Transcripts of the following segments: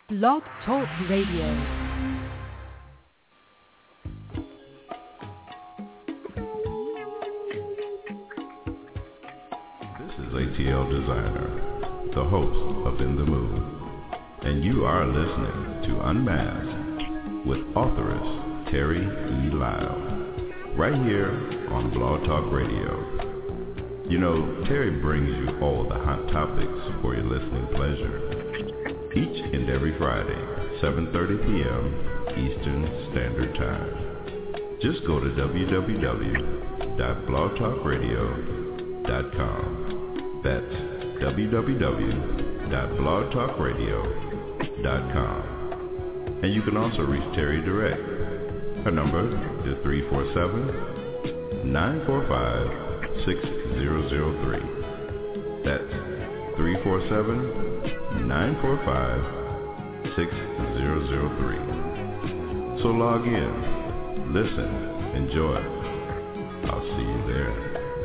Blog Talk Radio. ATL Designer, the host of In the Mood, and you are listening to Unmasked with authoress Terry E. Lyle, right here on Blog Talk Radio. You know, Terry brings you all the hot topics for your listening pleasure, each and every Friday, 7:30 p.m. Eastern Standard Time. Just go to www.blogtalkradio.com. That's www.blogtalkradio.com. And you can also reach Terry direct. Her number is 347-945-6003. That's 347-945-6003. So log in, listen, enjoy. I'll see you there.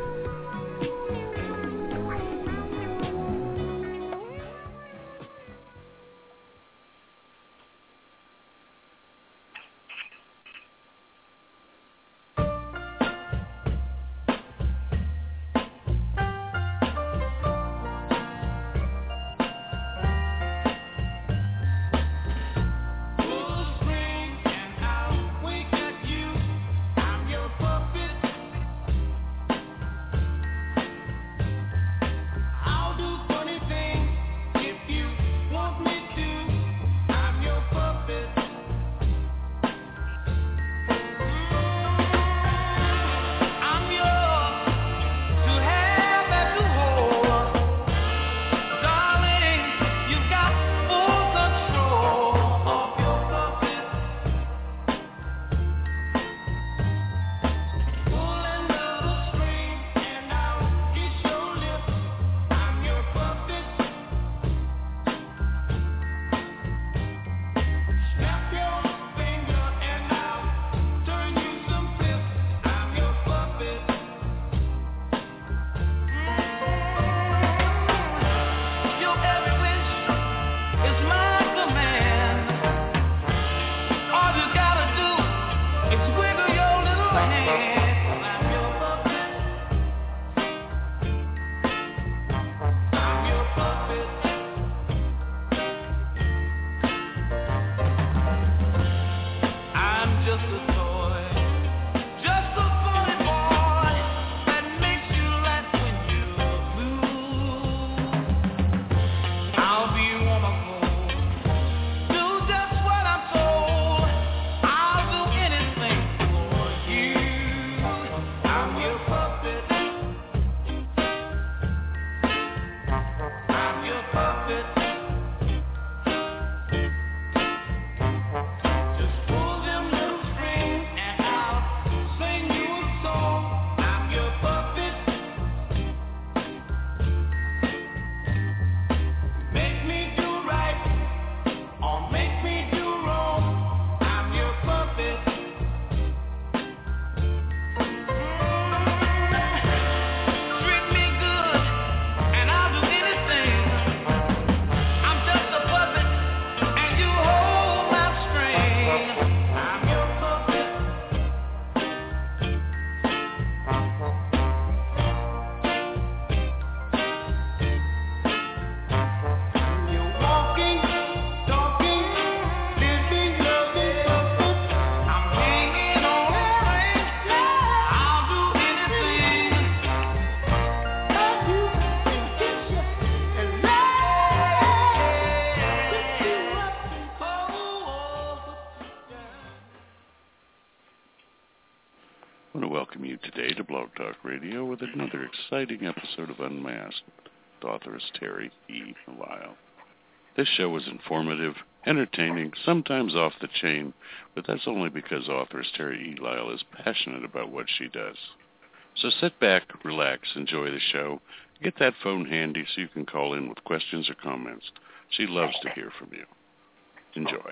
With another exciting episode of Unmasked with authoress Terry E. Lyle. This show is informative, entertaining, sometimes off the chain, but that's only because authoress Terry E. Lyle is passionate about what she does. So sit back, relax, enjoy the show. Get that phone handy so you can call in with questions or comments. She loves to hear from you. Enjoy.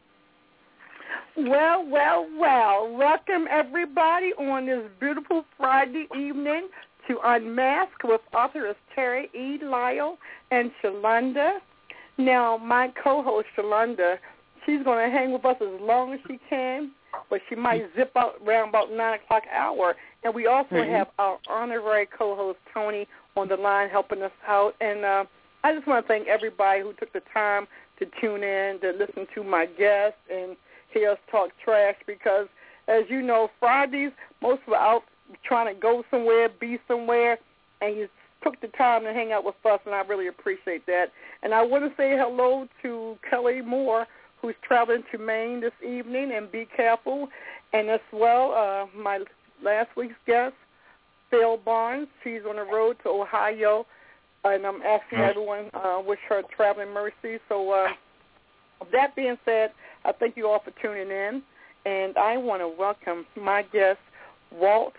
Well. Welcome, everybody, on this beautiful Friday evening to Unmask with authoress Terry E. Lyle and Shalonda. Now, my co-host, Shalonda, she's going to hang with us as long as she can, but she might zip out around about 9 o'clock hour. And we also have our honorary co-host, Tony, on the line helping us out. And I just want to thank everybody who took the time to tune in, to listen to my guests and hear us talk trash because, as you know, Fridays, most of us are out trying to go somewhere, be somewhere, and you took the time to hang out with us, and I really appreciate that. And I want to say hello to Kelly Moore, who's traveling to Maine this evening, and be careful. And as well, my last week's guest, Phil Barnes, she's on the road to Ohio, and I'm asking everyone wish her traveling mercy. So with that being said, I thank you all for tuning in, and I want to welcome my guest, Walt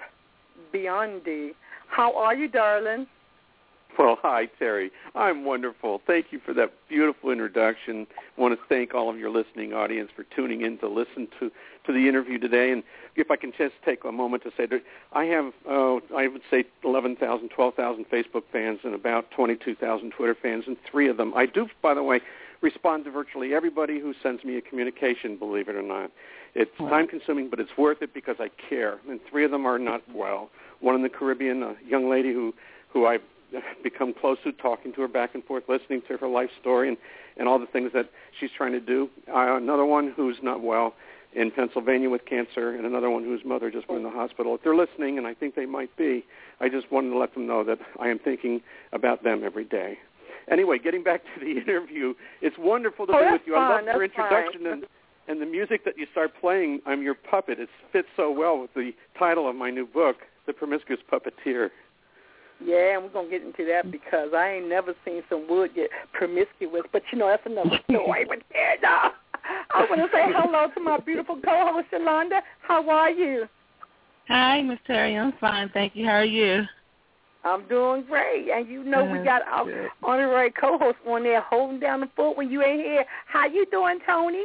Biondi. How are you, darling? Well, hi, Terry. I'm wonderful. Thank you for that beautiful introduction. I want to thank all of your listening audience for tuning in to listen to the interview today. And if I can just take a moment to say that I have, I would say, 11,000, 12,000 Facebook fans and about 22,000 Twitter fans, and 3 of them. I do, by the way, respond to virtually everybody who sends me a communication, believe it or not. It's time-consuming, but it's worth it because I care. And 3 of them are not well. One in the Caribbean, a young lady who I've become close to, talking to her back and forth, listening to her life story and all the things that she's trying to do. Another one who's not well in Pennsylvania with cancer, and another one whose mother just went in the hospital. If they're listening, and I think they might be, I just wanted to let them know that I am thinking about them every day. Anyway, getting back to the interview, it's wonderful to be with you. I love your introduction and the music that you start playing. I'm Your Puppet. It fits so well with the title of my new book, The Promiscuous Puppeteer. Yeah, and we're going to get into that because I ain't never seen some wood get promiscuous. But, you know, that's another story. But, yeah, I want to say hello to my beautiful co-host, Shalonda. How are you? Hi, Miss Terry. I'm fine, thank you. How are you? I'm doing great. And, you know, we got our honorary co-host on there holding down the fort when you ain't here. How you doing, Tony?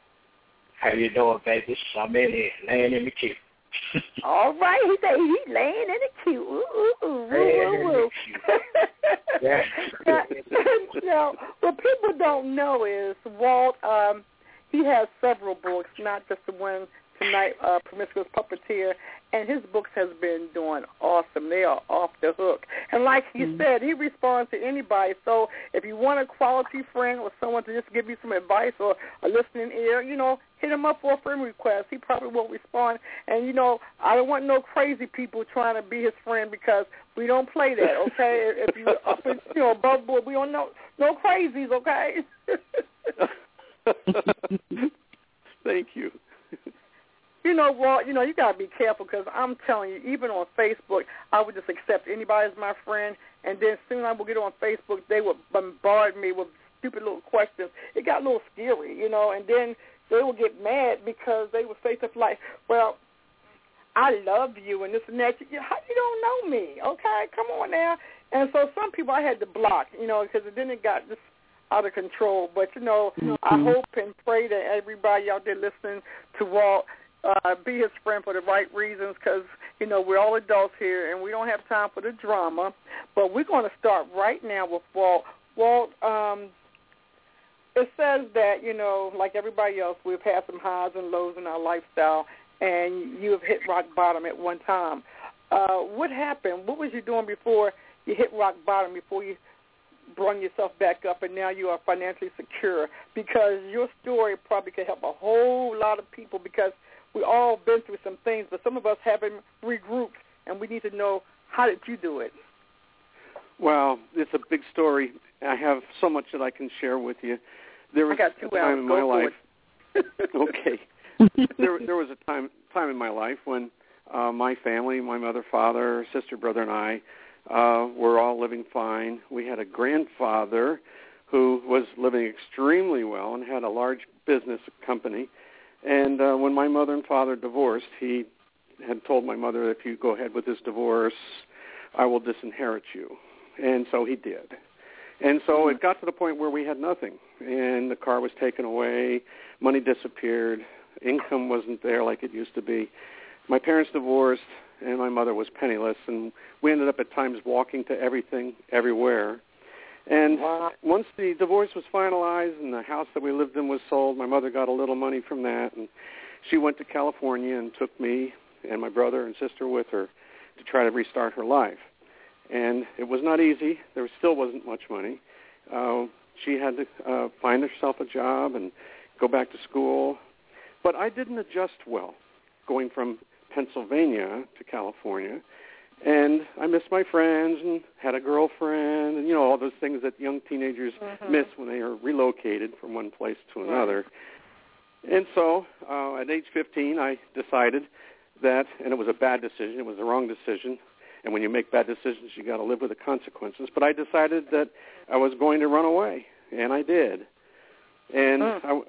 How you doing, baby? I'm in here, laying in the queue. All right, he said he's laying in the queue. Ooh. Yeah. Now, what people don't know is Walt, he has several books, not just the one tonight, Promiscuous Puppeteer, and his books has been doing awesome. They are off the hook. And like he said, he responds to anybody. So if you want a quality friend or someone to just give you some advice or a listening ear, you know, hit him up for a friend request. He probably will respond. And, you know, I don't want no crazy people trying to be his friend because we don't play that, okay? If you're up in, you know, above board, we don't know no crazies, okay? Thank you. You know, Walt, you know, you got to be careful because I'm telling you, even on Facebook, I would just accept anybody as my friend, and then soon I will get on Facebook, they would bombard me with stupid little questions. It got a little scary, you know, and then they would get mad because they would say stuff like, well, I love you and this and that. How you don't know me? Okay, come on now. And so some people I had to block, you know, because then it got just out of control. But, you know, I hope and pray that everybody out there listening to Walt be his friend for the right reasons because, you know, we're all adults here and we don't have time for the drama. But we're going to start right now with Walt. Walt, it says that, you know, like everybody else, we've had some highs and lows in our lifestyle, and you have hit rock bottom at one time. What happened? What was you doing before you hit rock bottom, before you brought yourself back up, and now you are financially secure? Because your story probably could help a whole lot of people because we all been through some things, but some of us haven't regrouped, and we need to know, how did you do it? Well, it's a big story. I have so much that I can share with you. There was a time in my life. Okay. There was a time in my life when my family, my mother, father, sister, brother, and I were all living fine. We had a grandfather who was living extremely well and had a large business company. And when my mother and father divorced, he had told my mother, if you go ahead with this divorce, I will disinherit you. And so he did. And so it got to the point where we had nothing. And the car was taken away, money disappeared, income wasn't there like it used to be. My parents divorced, and my mother was penniless. And we ended up at times walking to everything, everywhere. And once the divorce was finalized and the house that we lived in was sold, my mother got a little money from that, and she went to California and took me and my brother and sister with her to try to restart her life. And it was not easy. There still wasn't much money. She had to find herself a job and go back to school. But I didn't adjust well going from Pennsylvania to California. And I missed my friends and had a girlfriend and, all those things that young teenagers miss when they are relocated from one place to another. And so at age 15, I decided that, and it was a bad decision, it was the wrong decision, and when you make bad decisions, you got to live with the consequences. But I decided that I was going to run away, and I did. And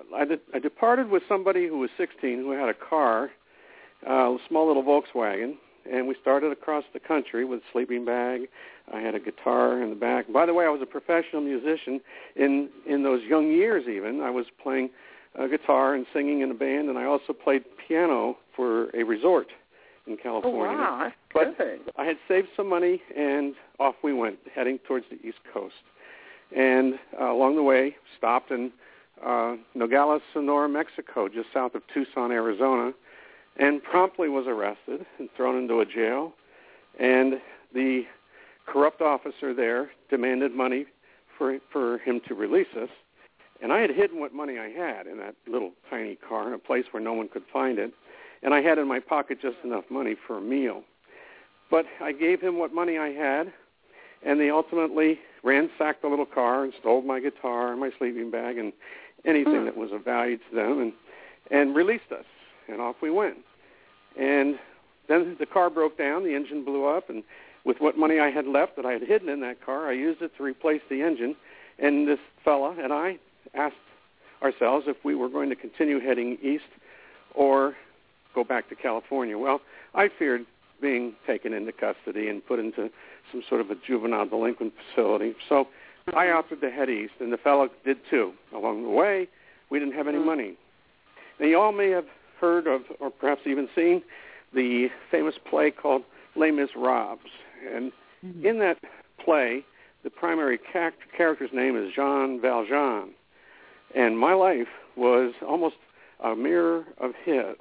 I departed with somebody who was 16 who had a car, a small little Volkswagen, and we started across the country with a sleeping bag. I had a guitar in the back. By the way, I was a professional musician in those young years even. I was playing guitar and singing in a band, and I also played piano for a resort in California. Oh, wow. But I had saved some money, and off we went, heading towards the East Coast. And along the way, stopped in Nogales, Sonora, Mexico, just south of Tucson, Arizona, and promptly was arrested and thrown into a jail. And the corrupt officer there demanded money for him to release us. And I had hidden what money I had in that little tiny car in a place where no one could find it. And I had in my pocket just enough money for a meal. But I gave him what money I had, and they ultimately ransacked the little car and stole my guitar and my sleeping bag and anything that was of value to them and released us. And off we went. And then the car broke down, the engine blew up, and with what money I had left that I had hidden in that car, I used it to replace the engine. And this fella and I asked ourselves if we were going to continue heading east or go back to California. Well, I feared being taken into custody and put into some sort of a juvenile delinquent facility. So I opted to head east, and the fellow did too. Along the way, we didn't have any money. Now, you all may have heard of, or perhaps even seen, the famous play called Les Miserables. And in that play, the primary character's name is Jean Valjean. And my life was almost a mirror of his.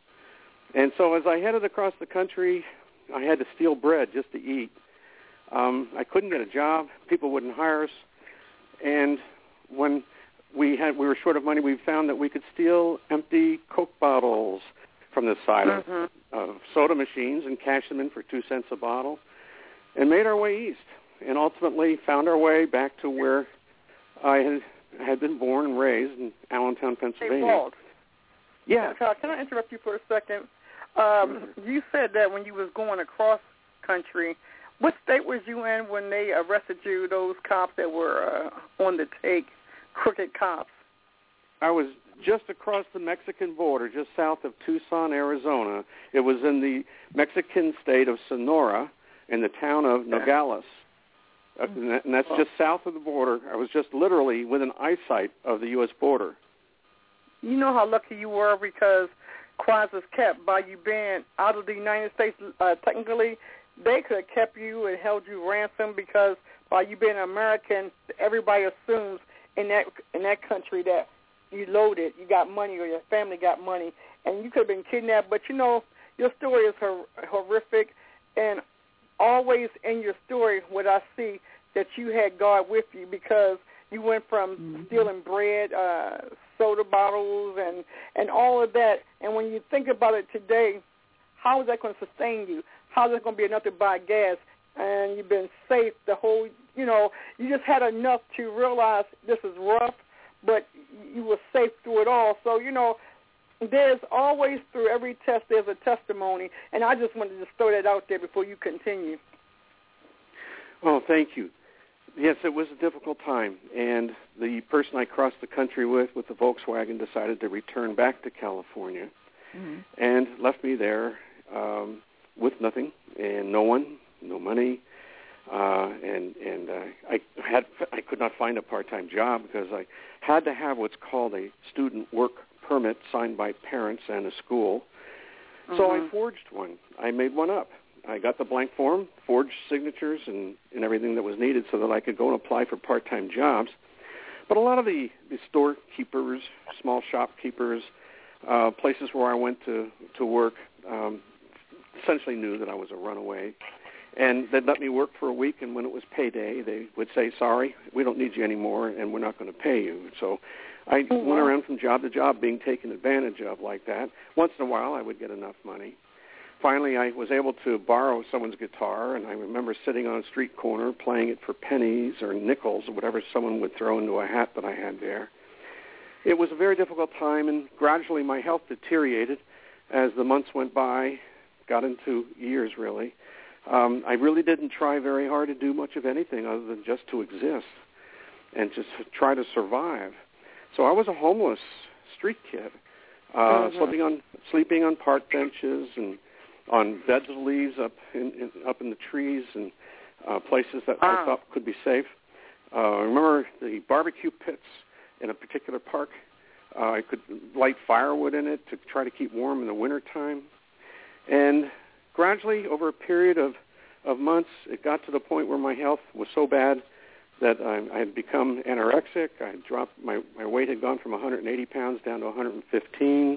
And so as I headed across the country, I had to steal bread just to eat. I couldn't get a job. People wouldn't hire us. And when we were short of money, we found that we could steal empty Coke bottles from the side of soda machines and cash them in for 2 cents a bottle, and made our way east, and ultimately found our way back to where I had been born and raised in Allentown, Pennsylvania. Hey, Walt. Yeah. Can I interrupt you for a second? You said that when you was going across country, what state was you in when they arrested you, those cops that were on the take, crooked cops? I was just across the Mexican border, just south of Tucson, Arizona. It was in the Mexican state of Sonora in the town of Nogales. And that's just south of the border. I was just literally within eyesight of the U.S. border. You know how lucky you were because Quasas kept by you being out of the United States, technically, they could have kept you and held you ransom because by you being American, everybody assumes in that country that you loaded, you got money or your family got money, and you could have been kidnapped. But, you know, your story is horrific, and always in your story what I see that you had God with you because you went from stealing bread, soda bottles, and all of that. And when you think about it today, how is that going to sustain you? How is that going to be enough to buy gas? And you've been safe the whole, you know, you just had enough to realize this is rough, but you were safe through it all. So, you know, there's always, through every test, there's a testimony. And I just wanted to throw that out there before you continue. Oh, thank you. Yes, it was a difficult time. And the person I crossed the country with the Volkswagen, decided to return back to California and left me there with nothing and no one, no money. I could not find a part-time job because I had to have what's called a student work permit signed by parents and a school. So I forged one. I made one up, I got the blank form, forged signatures and everything that was needed so that I could go and apply for part-time jobs. But a lot of the storekeepers, small shopkeepers, places where I went to work essentially knew that I was a runaway. And they'd let me work for a week, and when it was payday, they would say, sorry, we don't need you anymore, and we're not going to pay you. So I went around from job to job being taken advantage of like that. Once in a while, I would get enough money. Finally, I was able to borrow someone's guitar, and I remember sitting on a street corner playing it for pennies or nickels or whatever someone would throw into a hat that I had there. It was a very difficult time, and gradually my health deteriorated as the months went by, got into years, really. I really didn't try very hard to do much of anything other than just to exist and just try to survive. So I was a homeless street kid, sleeping on park benches and on beds of leaves up in the trees and places that I thought could be safe. I remember the barbecue pits in a particular park. I could light firewood in it to try to keep warm in the wintertime. And gradually, over a period of months, it got to the point where my health was so bad that I had become anorexic. I had dropped, my weight had gone from 180 pounds down to 115.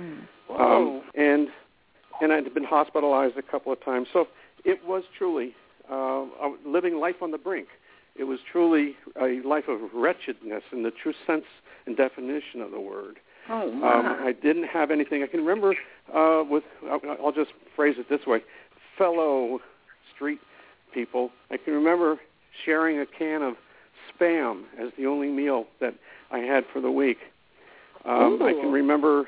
And I had been hospitalized a couple of times. So it was truly living life on the brink. It was truly a life of wretchedness in the true sense and definition of the word. I didn't have anything. I can remember I'll just phrase it this way, fellow street people, I can remember sharing a can of Spam as the only meal that I had for the week. I can remember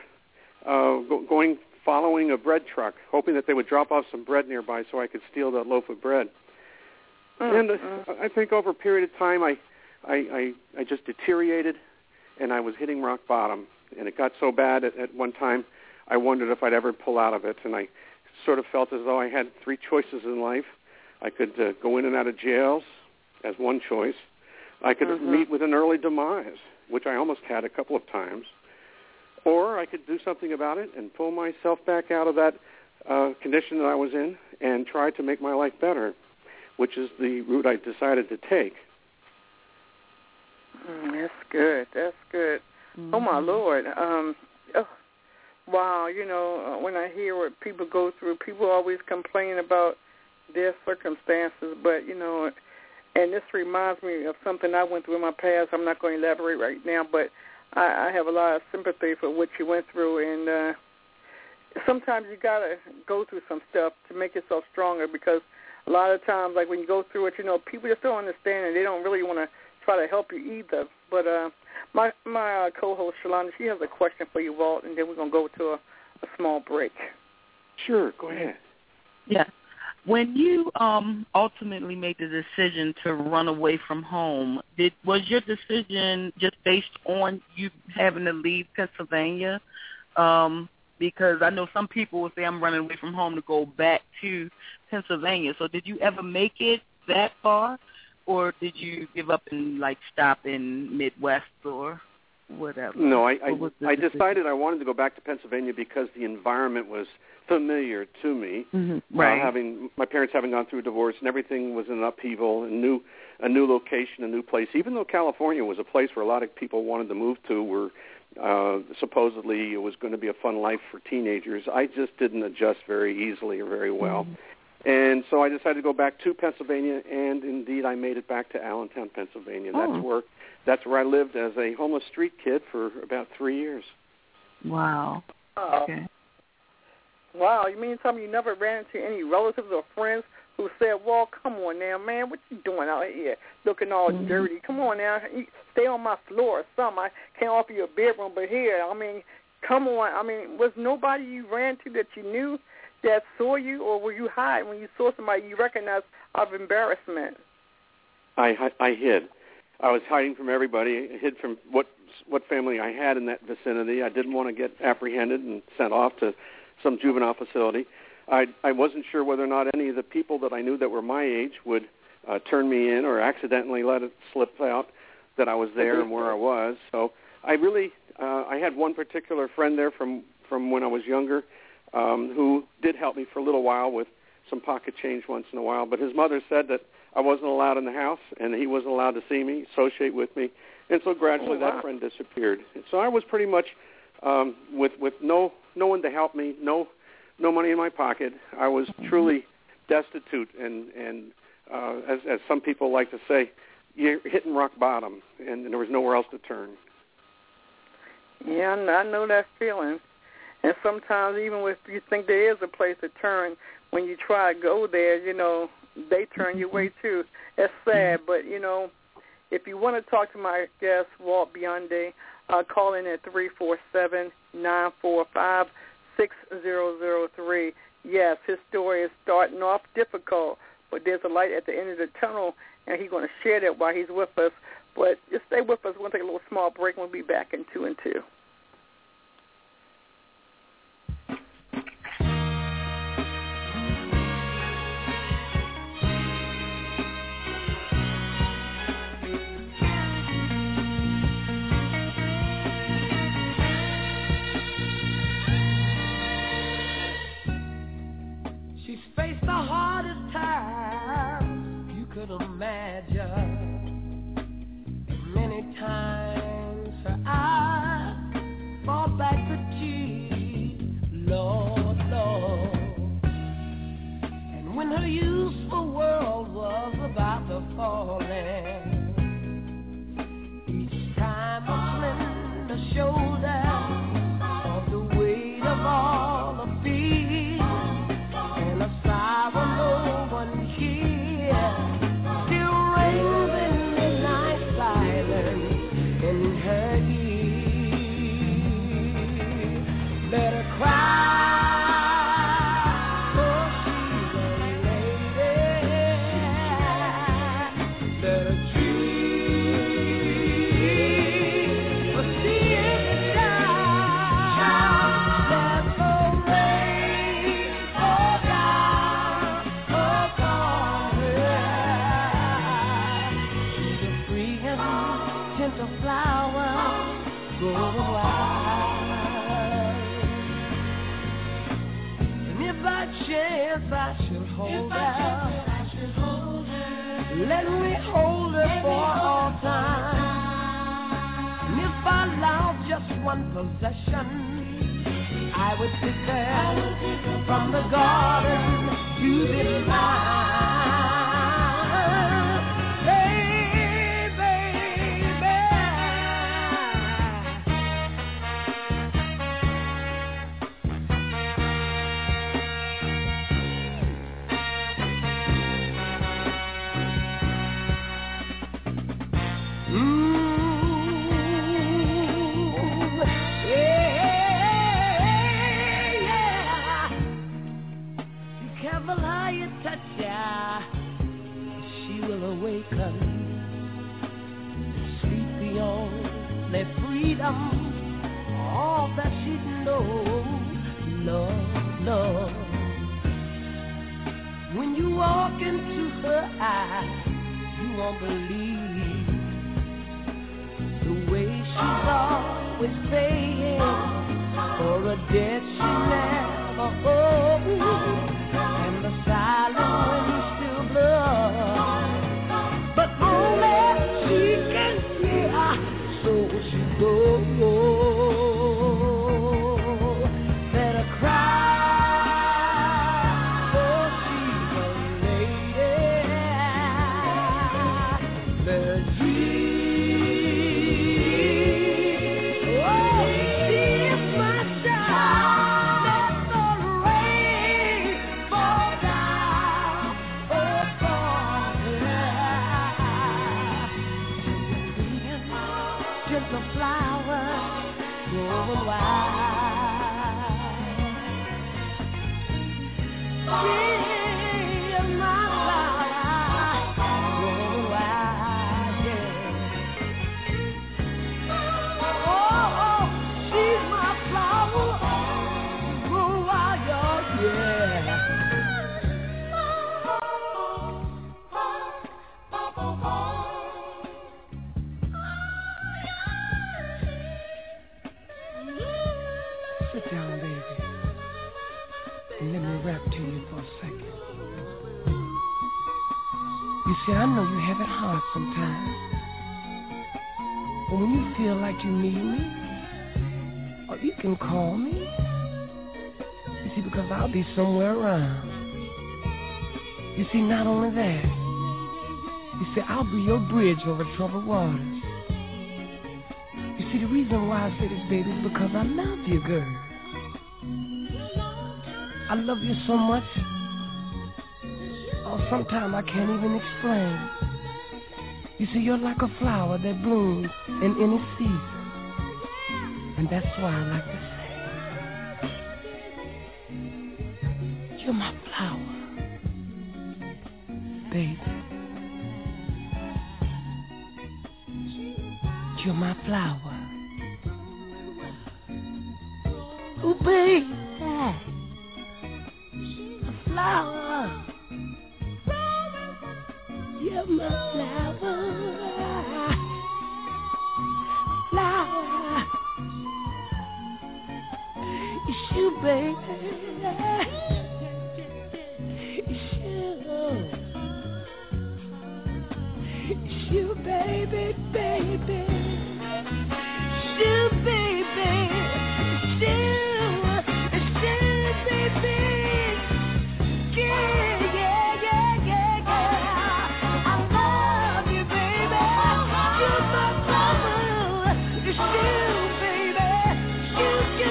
following a bread truck, hoping that they would drop off some bread nearby so I could steal that loaf of bread. And I think over a period of time, I just deteriorated, and I was hitting rock bottom. And it got so bad at one time, I wondered if I'd ever pull out of it. And I sort of felt as though I had three choices in life. I could go in and out of jails as one choice. I could meet with an early demise, which I almost had a couple of times. Or I could do something about it and pull myself back out of that condition that I was in and try to make my life better, which is the route I decided to take. That's good. That's good. Oh, my Lord. Wow, when I hear what people go through, people always complain about their circumstances, but, and this reminds me of something I went through in my past. I'm not going to elaborate right now, but I have a lot of sympathy for what you went through, and sometimes you got to go through some stuff to make yourself stronger, because a lot of times, like when you go through it, people just don't understand, and they don't really want to try to help you either. But my co-host, Shalonda, she has a question for you, Walt, and then we're going to go to a small break. Sure, go ahead. Yeah. When you ultimately made the decision to run away from home, was your decision just based on you having to leave Pennsylvania? Because I know some people will say, I'm running away from home to go back to Pennsylvania. So did you ever make it that far? Or did you give up and, stop in Midwest or whatever? No, I decided I wanted to go back to Pennsylvania because the environment was familiar to me. Mm-hmm. Right. My parents having gone through a divorce, and everything was in upheaval, a new location, a new place. Even though California was a place where a lot of people wanted to move to, where supposedly it was going to be a fun life for teenagers, I just didn't adjust very easily or very well. Mm-hmm. And so I decided to go back to Pennsylvania, and indeed I made it back to Allentown, Pennsylvania. That's where I lived as a homeless street kid for about 3 years. Wow. Okay. Wow, you mean something you never ran into any relatives or friends who said, well, come on now, man, what you doing out here looking all dirty? Come on now, stay on my floor or something. I can't offer you a bedroom, but here, come on. Was nobody you ran to that you knew that saw you, or were you hiding when you saw somebody you recognized out of embarrassment? I hid. I was hiding from everybody. I hid from what family I had in that vicinity. I didn't want to get apprehended and sent off to some juvenile facility. I wasn't sure whether or not any of the people that I knew that were my age would turn me in or accidentally let it slip out that I was there and where I was. So I really I had one particular friend there from when I was younger who did help me for a little while with some pocket change once in a while. But his mother said that I wasn't allowed in the house, and he wasn't allowed to see me, associate with me, and so gradually that friend disappeared. And so I was pretty much with no one to help me, no money in my pocket. I was truly destitute, and as some people like to say, you're hitting rock bottom, and there was nowhere else to turn. Yeah, I know that feeling. And sometimes even if you think there is a place to turn, when you try to go there, they turn you away too. It's sad, but, if you want to talk to my guest, Walt Biondi, call in at 347-945-6003. Yes, his story is starting off difficult, but there's a light at the end of the tunnel, and he's going to share that while he's with us. But just stay with us. We're going to take a little small break, and we'll be back in 2 and 2. Faced the hardest time you could imagine. Many times her eyes fall back to tears, Lord, Lord. And when her useful world was about to fall in, each time a slender shoulder of the weight of all the fear, and a sorrow no one hears, still rings in midnight silence in her ear. Let her cry, for she's a lady. Let her dream, for she is a child. Let the rain fall down upon her. She's a free and gentle flower, growing wild. And if by chance I should hold her, let me hold her for all time. And if I allowed just one possession, I would pick her from the garden to this mine. Hey, baby. Yeah. Be careful how you touch her. She will awaken. Sleep the only freedom, all that she knows. Lord, Lord. When you walk into her eyes, you won't believe the way she's always paying for a debt she never owed, and the silent wind still blows, but only she can hear, so she goes. Let her cry, for she's a lady. Let her dream, oh, she is my child. Let the rain fall down upon her. Gentle flower, growing wild. She is my flower, growing wild, yeah. Oh, she's my flower, growing wild, yeah. Sit down, baby. And let me rap to you for a second. You see, I know you have it hard sometimes. But when you feel like you need me, or you can call me. You see, because I'll be somewhere around. You see, not only that, you see, I'll be your bridge over troubled waters. You see, the reason why I say this, baby, is because I love you, girl. I love you so much, or sometimes I can't even explain. You see, you're like a flower that blooms in any season. And that's why I like to say, you're my flower, baby. You're my flower. Ooh, baby. A flower. You're my flower. Flower. It's you, baby. It's you. It's you, baby, baby. It's you, baby. It's you. It's you, baby. Yeah, yeah, yeah, yeah, yeah. I love you, baby. You're my flower. It's you, baby. You.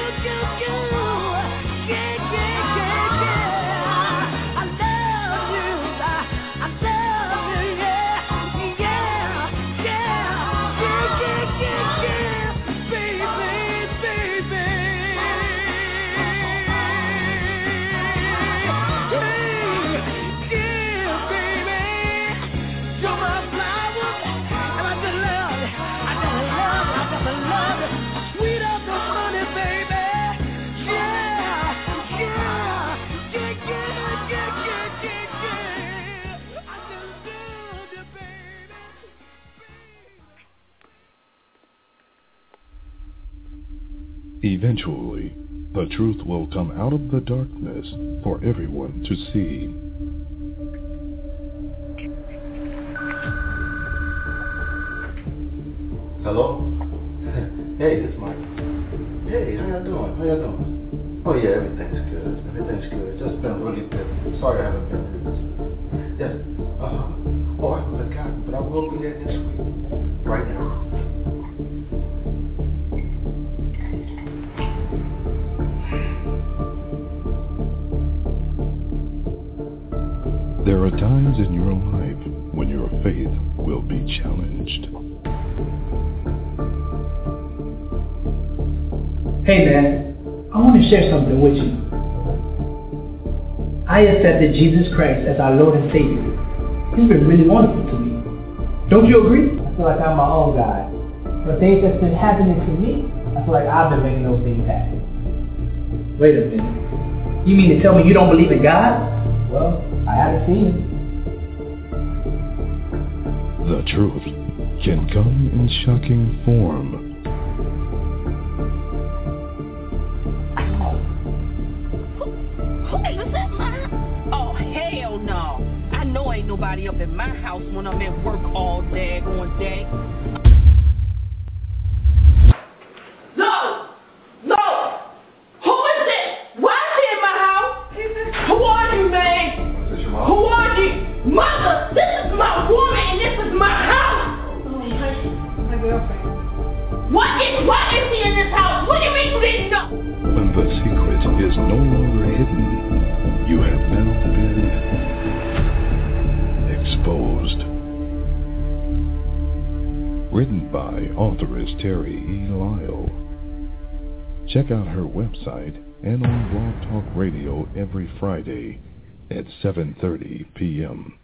Yeah, yeah, yeah, yeah. I love you. I love you, yeah. Yeah, yeah. Baby, baby. Yeah, baby. You're my flower. And I just love you. I just love you. Sweet as the honey, baby. Eventually, the truth will come out of the darkness for everyone to see. Hello? Hey, this is Mike. Hey, how y'all doing? Oh yeah, everything's good. Just been really busy. Sorry I haven't been here this week. Yes. Oh, I haven't forgotten, but I will be there this week. Right now. There are times in your life when your faith will be challenged. Hey man, I want to share something with you. I accepted Jesus Christ as our Lord and Savior. He's been really wonderful to me. Don't you agree? I feel like I'm my own guy. The things that's been happening to me, I feel like I've been making those things happen. Wait a minute. You mean to tell me you don't believe in God? Well, I haven't seen him. The truth can come in shocking form. Oh, hell no. I know ain't nobody up in my house when I'm at work all daggone day. No! Who is it? Why is he in my house? Who are you, man? Who are you? Mother, this is my woman and this is my house. My girlfriend. Why is he in this house? What do you mean you didn't know? When the secret is no longer hidden, you have now been exposed. Written by authoress Terry E. Lyle. Check out her website and on Blog Talk Radio every Friday at 7:30 p.m.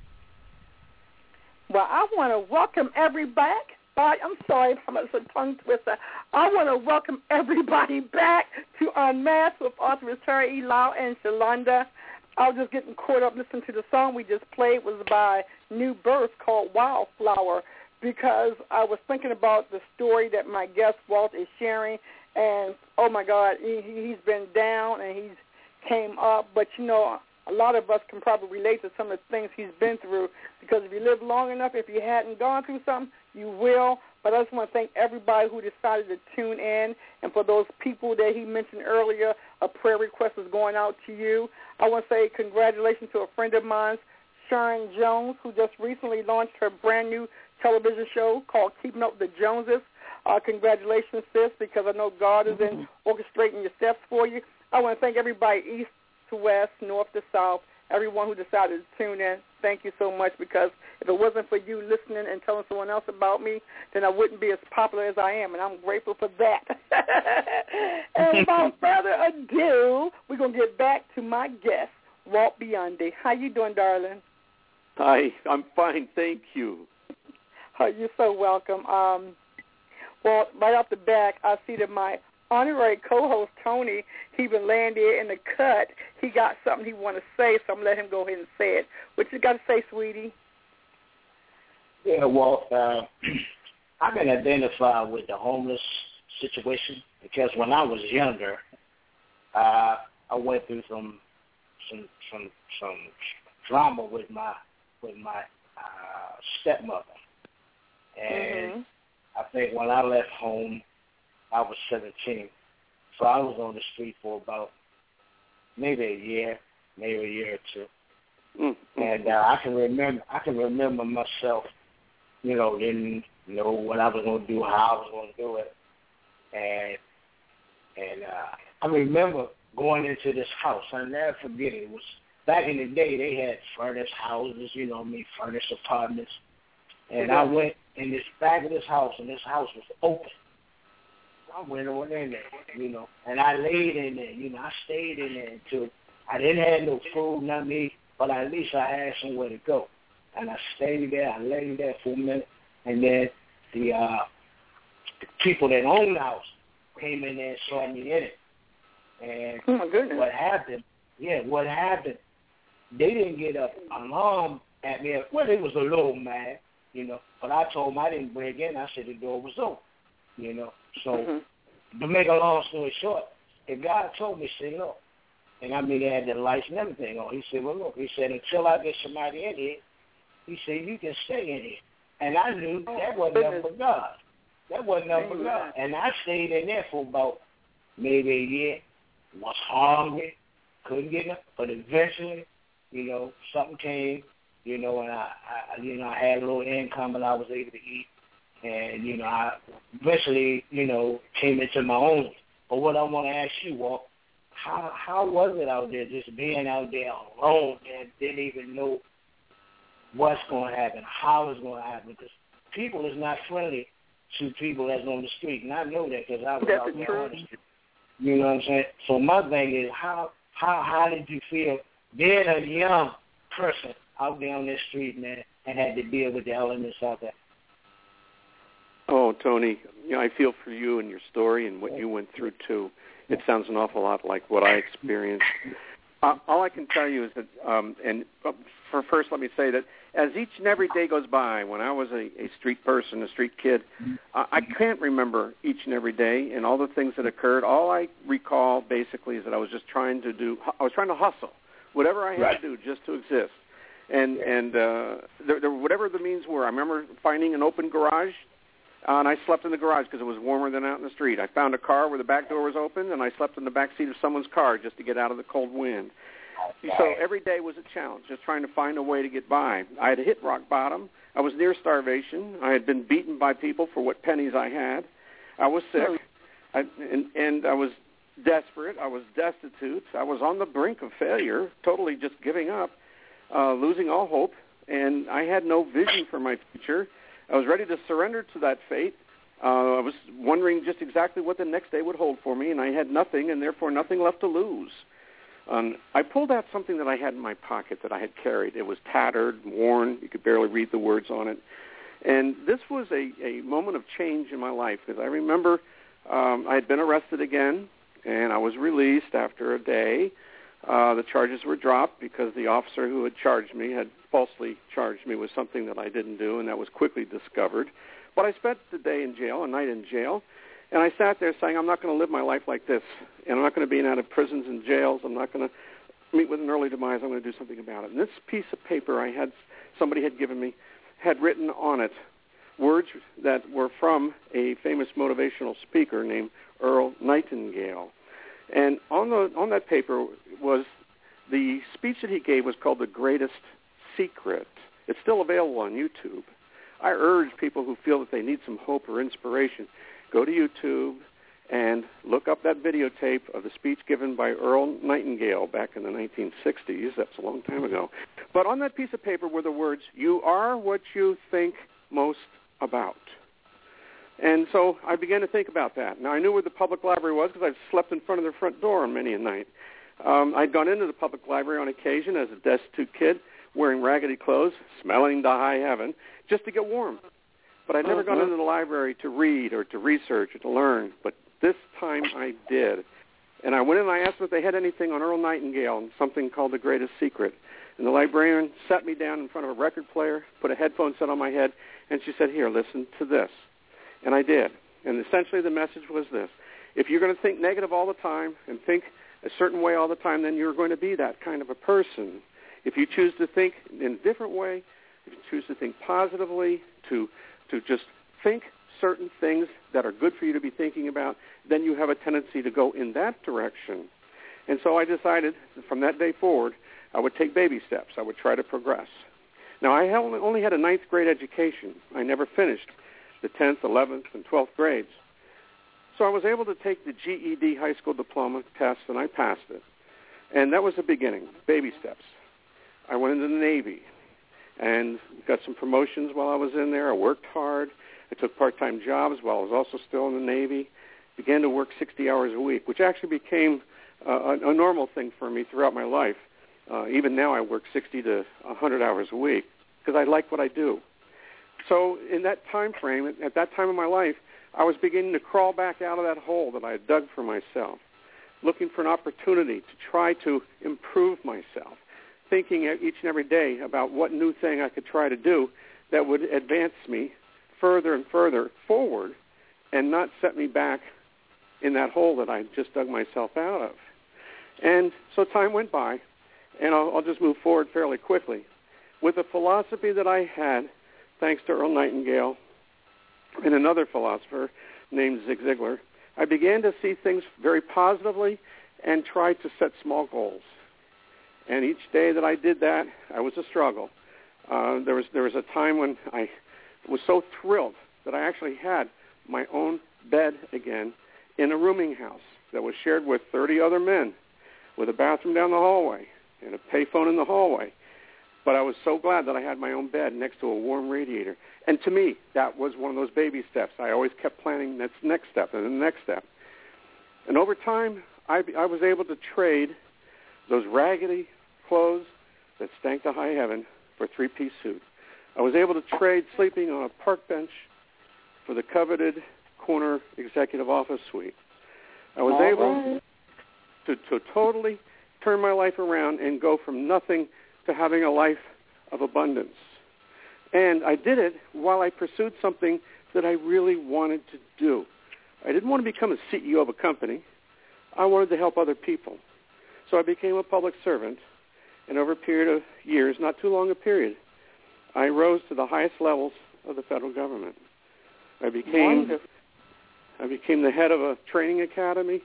Well, I want to welcome everybody. I'm sorry, I'm a tongue twister. I want to welcome everybody back to Unmasked with authoress Terry E. Lyle and Shalonda. I was just getting caught up listening to the song we just played. It was by New Birth called Wildflower, because I was thinking about the story that my guest Walt is sharing, and oh my God, he's been down and he's came up, but, you know, a lot of us can probably relate to some of the things he's been through, because if you live long enough, if you hadn't gone through something, you will. But I just want to thank everybody who decided to tune in, and for those people that he mentioned earlier, a prayer request is going out to you. I want to say congratulations to a friend of mine, Sharon Jones, who just recently launched her brand new television show called Keeping Up with the Joneses. Congratulations, sis, because I know God is in orchestrating your steps for you. I want to thank everybody east to west, north to south, everyone who decided to tune in. Thank you so much, because if it wasn't for you listening and telling someone else about me, then I wouldn't be as popular as I am, and I'm grateful for that. And without further ado, we're going to get back to my guest, Walt Biondi. How you doing, darling? Hi, I'm fine, thank you. Oh, you're so welcome. Well, right off the back, I see that my honorary co-host, Tony, he been laying there in the cut. He got something he want to say, so I'm going to let him go ahead and say it. What you got to say, sweetie? Yeah, well, I've been identified with the homeless situation because when I was younger, I went through some drama with my stepmother, and I think when I left home, I was 17, so I was on the street for about maybe a year or two, and I can remember myself, you know, didn't know what I was going to do, how I was going to do it, and I remember going into this house. I'll never forget it. It was back in the day. They had furnished houses, you know, furnished apartments, and I went in this back of this house, and this house was open. I went on in there, you know, and I laid in there, you know. I stayed in there until I didn't have no food, nothing to eat, but at least I had somewhere to go. And I stayed there. I laid there for a minute, and then the people that owned the house came in there and saw me in it. And oh my goodness. What happened? They didn't get an alarm at me. Well, they was a little mad, you know, but I told them I didn't break in. I said the door was open, you know. So to make a long story short, the guy told me, say, look, and I mean, they had the lights and everything on. He said, well, look, he said, until I get somebody in here, he said, you can stay in here. And I knew that wasn't nothing but God. That wasn't nothing but God. And I stayed in there for about maybe a year, was hungry, couldn't get enough, but eventually, you know, something came, you know, and I had a little income and I was able to eat. And, you know, I eventually, you know, came into my own. But what I want to ask you, Walt, how was it out there, just being out there alone and didn't even know what's going to happen, how it's going to happen? Because people is not friendly to people that's on the street. And I know that because I was out there on the street. You know what I'm saying? So my thing is, how did you feel being a young person out there on the street, man, and had to deal with the elements out there? Oh, Tony, you know, I feel for you and your story and what you went through, too. It sounds an awful lot like what I experienced. All I can tell you is that, first let me say that as each and every day goes by, when I was a street person, a street kid, I can't remember each and every day and all the things that occurred. All I recall, basically, is that I was just trying to hustle, whatever I had to do just to exist. And whatever the means were. I remember finding an open garage, and I slept in the garage because it was warmer than out in the street. I found a car where the back door was open, and I slept in the back seat of someone's car just to get out of the cold wind. So every day was a challenge, just trying to find a way to get by. I had hit rock bottom. I was near starvation. I had been beaten by people for what pennies I had. I was sick, and I was desperate. I was destitute. I was on the brink of failure, totally just giving up, losing all hope, and I had no vision for my future. I was ready to surrender to that fate. I was wondering just exactly what the next day would hold for me, and I had nothing, and therefore nothing left to lose. I pulled out something that I had in my pocket that I had carried. It was tattered, worn. You could barely read the words on it. And this was a moment of change in my life, because I remember I had been arrested again, and I was released after a day. The charges were dropped because the officer who had charged me had falsely charged me with something that I didn't do, and that was quickly discovered. But I spent the day in jail, a night in jail, And I sat there saying, I'm not going to live my life like this, and I'm not going to be in and out of prisons and jails. I'm not going to meet with an early demise. I'm going to do something about it. And this piece of paper somebody had given me, had written on it words that were from a famous motivational speaker named Earl Nightingale. And on that paper was the speech that he gave was called The Greatest Secret. It's still available on YouTube. I urge people who feel that they need some hope or inspiration, go to YouTube and look up that videotape of the speech given by Earl Nightingale back in the 1960s. That's a long time ago. But on that piece of paper were the words, "You are what you think most about." And so I began to think about that. Now, I knew where the public library was because I've slept in front of their front door on many a night. I'd gone into the public library on occasion as a destitute kid, wearing raggedy clothes, smelling to high heaven, just to get warm. But I'd never gone into the library to read or to research or to learn. But this time I did. And I went in and I asked them if they had anything on Earl Nightingale and something called The Greatest Secret. And the librarian sat me down in front of a record player, put a headphone set on my head, and she said, "Here, listen to this." And I did. And essentially the message was this. If you're going to think negative all the time and think a certain way all the time, then you're going to be that kind of a person. If you choose to think in a different way, if you choose to think positively, to just think certain things that are good for you to be thinking about, then you have a tendency to go in that direction. And so I decided from that day forward, I would take baby steps. I would try to progress. Now, I only had a 9th grade education. I never finished the 10th, 11th, and 12th grades. So I was able to take the GED high school diploma test, and I passed it. And that was the beginning, baby steps. I went into the Navy and got some promotions while I was in there. I worked hard. I took part-time jobs while I was also still in the Navy. Began to work 60 hours a week, which actually became a normal thing for me throughout my life. Even now I work 60 to 100 hours a week because I like what I do. So in that time frame, at that time of my life, I was beginning to crawl back out of that hole that I had dug for myself, looking for an opportunity to try to improve myself, thinking each and every day about what new thing I could try to do that would advance me further and further forward and not set me back in that hole that I just dug myself out of. And so time went by, and I'll just move forward fairly quickly. With the philosophy that I had, thanks to Earl Nightingale and another philosopher named Zig Ziglar, I began to see things very positively and try to set small goals. And each day that I did that, I was a struggle. There was a time when I was so thrilled that I actually had my own bed again in a rooming house that was shared with 30 other men, with a bathroom down the hallway and a payphone in the hallway. But I was so glad that I had my own bed next to a warm radiator. And to me, that was one of those baby steps. I always kept planning that's the next step and the next step. And over time, I was able to trade those raggedy clothes that stank to high heaven for a 3-piece suit. I was able to trade sleeping on a park bench for the coveted corner executive office suite. I was able to totally turn my life around and go from nothing to having a life of abundance. And I did it while I pursued something that I really wanted to do. I didn't want to become a CEO of a company. I wanted to help other people. So I became a public servant, and over a period of years, not too long a period, I rose to the highest levels of the federal government. I became the head of a training academy.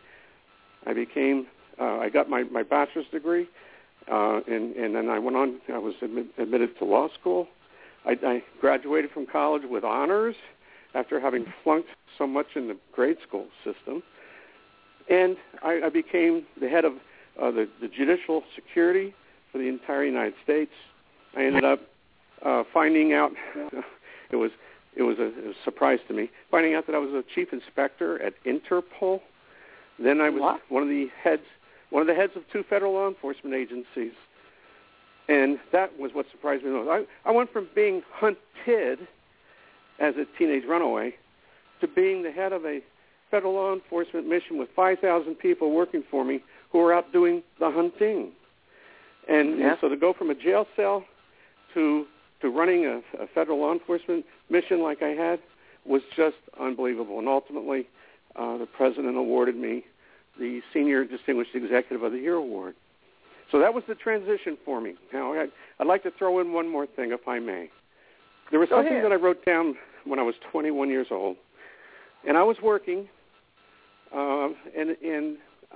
I got my bachelor's degree, and then I went on. I was admitted to law school. I graduated from college with honors after having flunked so much in the grade school system. And I became the head of the judicial security for the entire United States. I ended up finding out, it was a surprise to me, finding out that I was a chief inspector at Interpol. Then I was one of the heads of 2 federal law enforcement agencies. And that was what surprised me the most. I went from being hunted as a teenage runaway to being the head of a federal law enforcement mission with 5,000 people working for me who were out doing the hunting. And so to go from a jail cell to running a federal law enforcement mission like I had was just unbelievable. And ultimately, the president awarded me the Senior Distinguished Executive of the Year award. So that was the transition for me. Now, I'd like to throw in one more thing, if I may. There was something that I wrote down when I was 21 years old, and I was working, and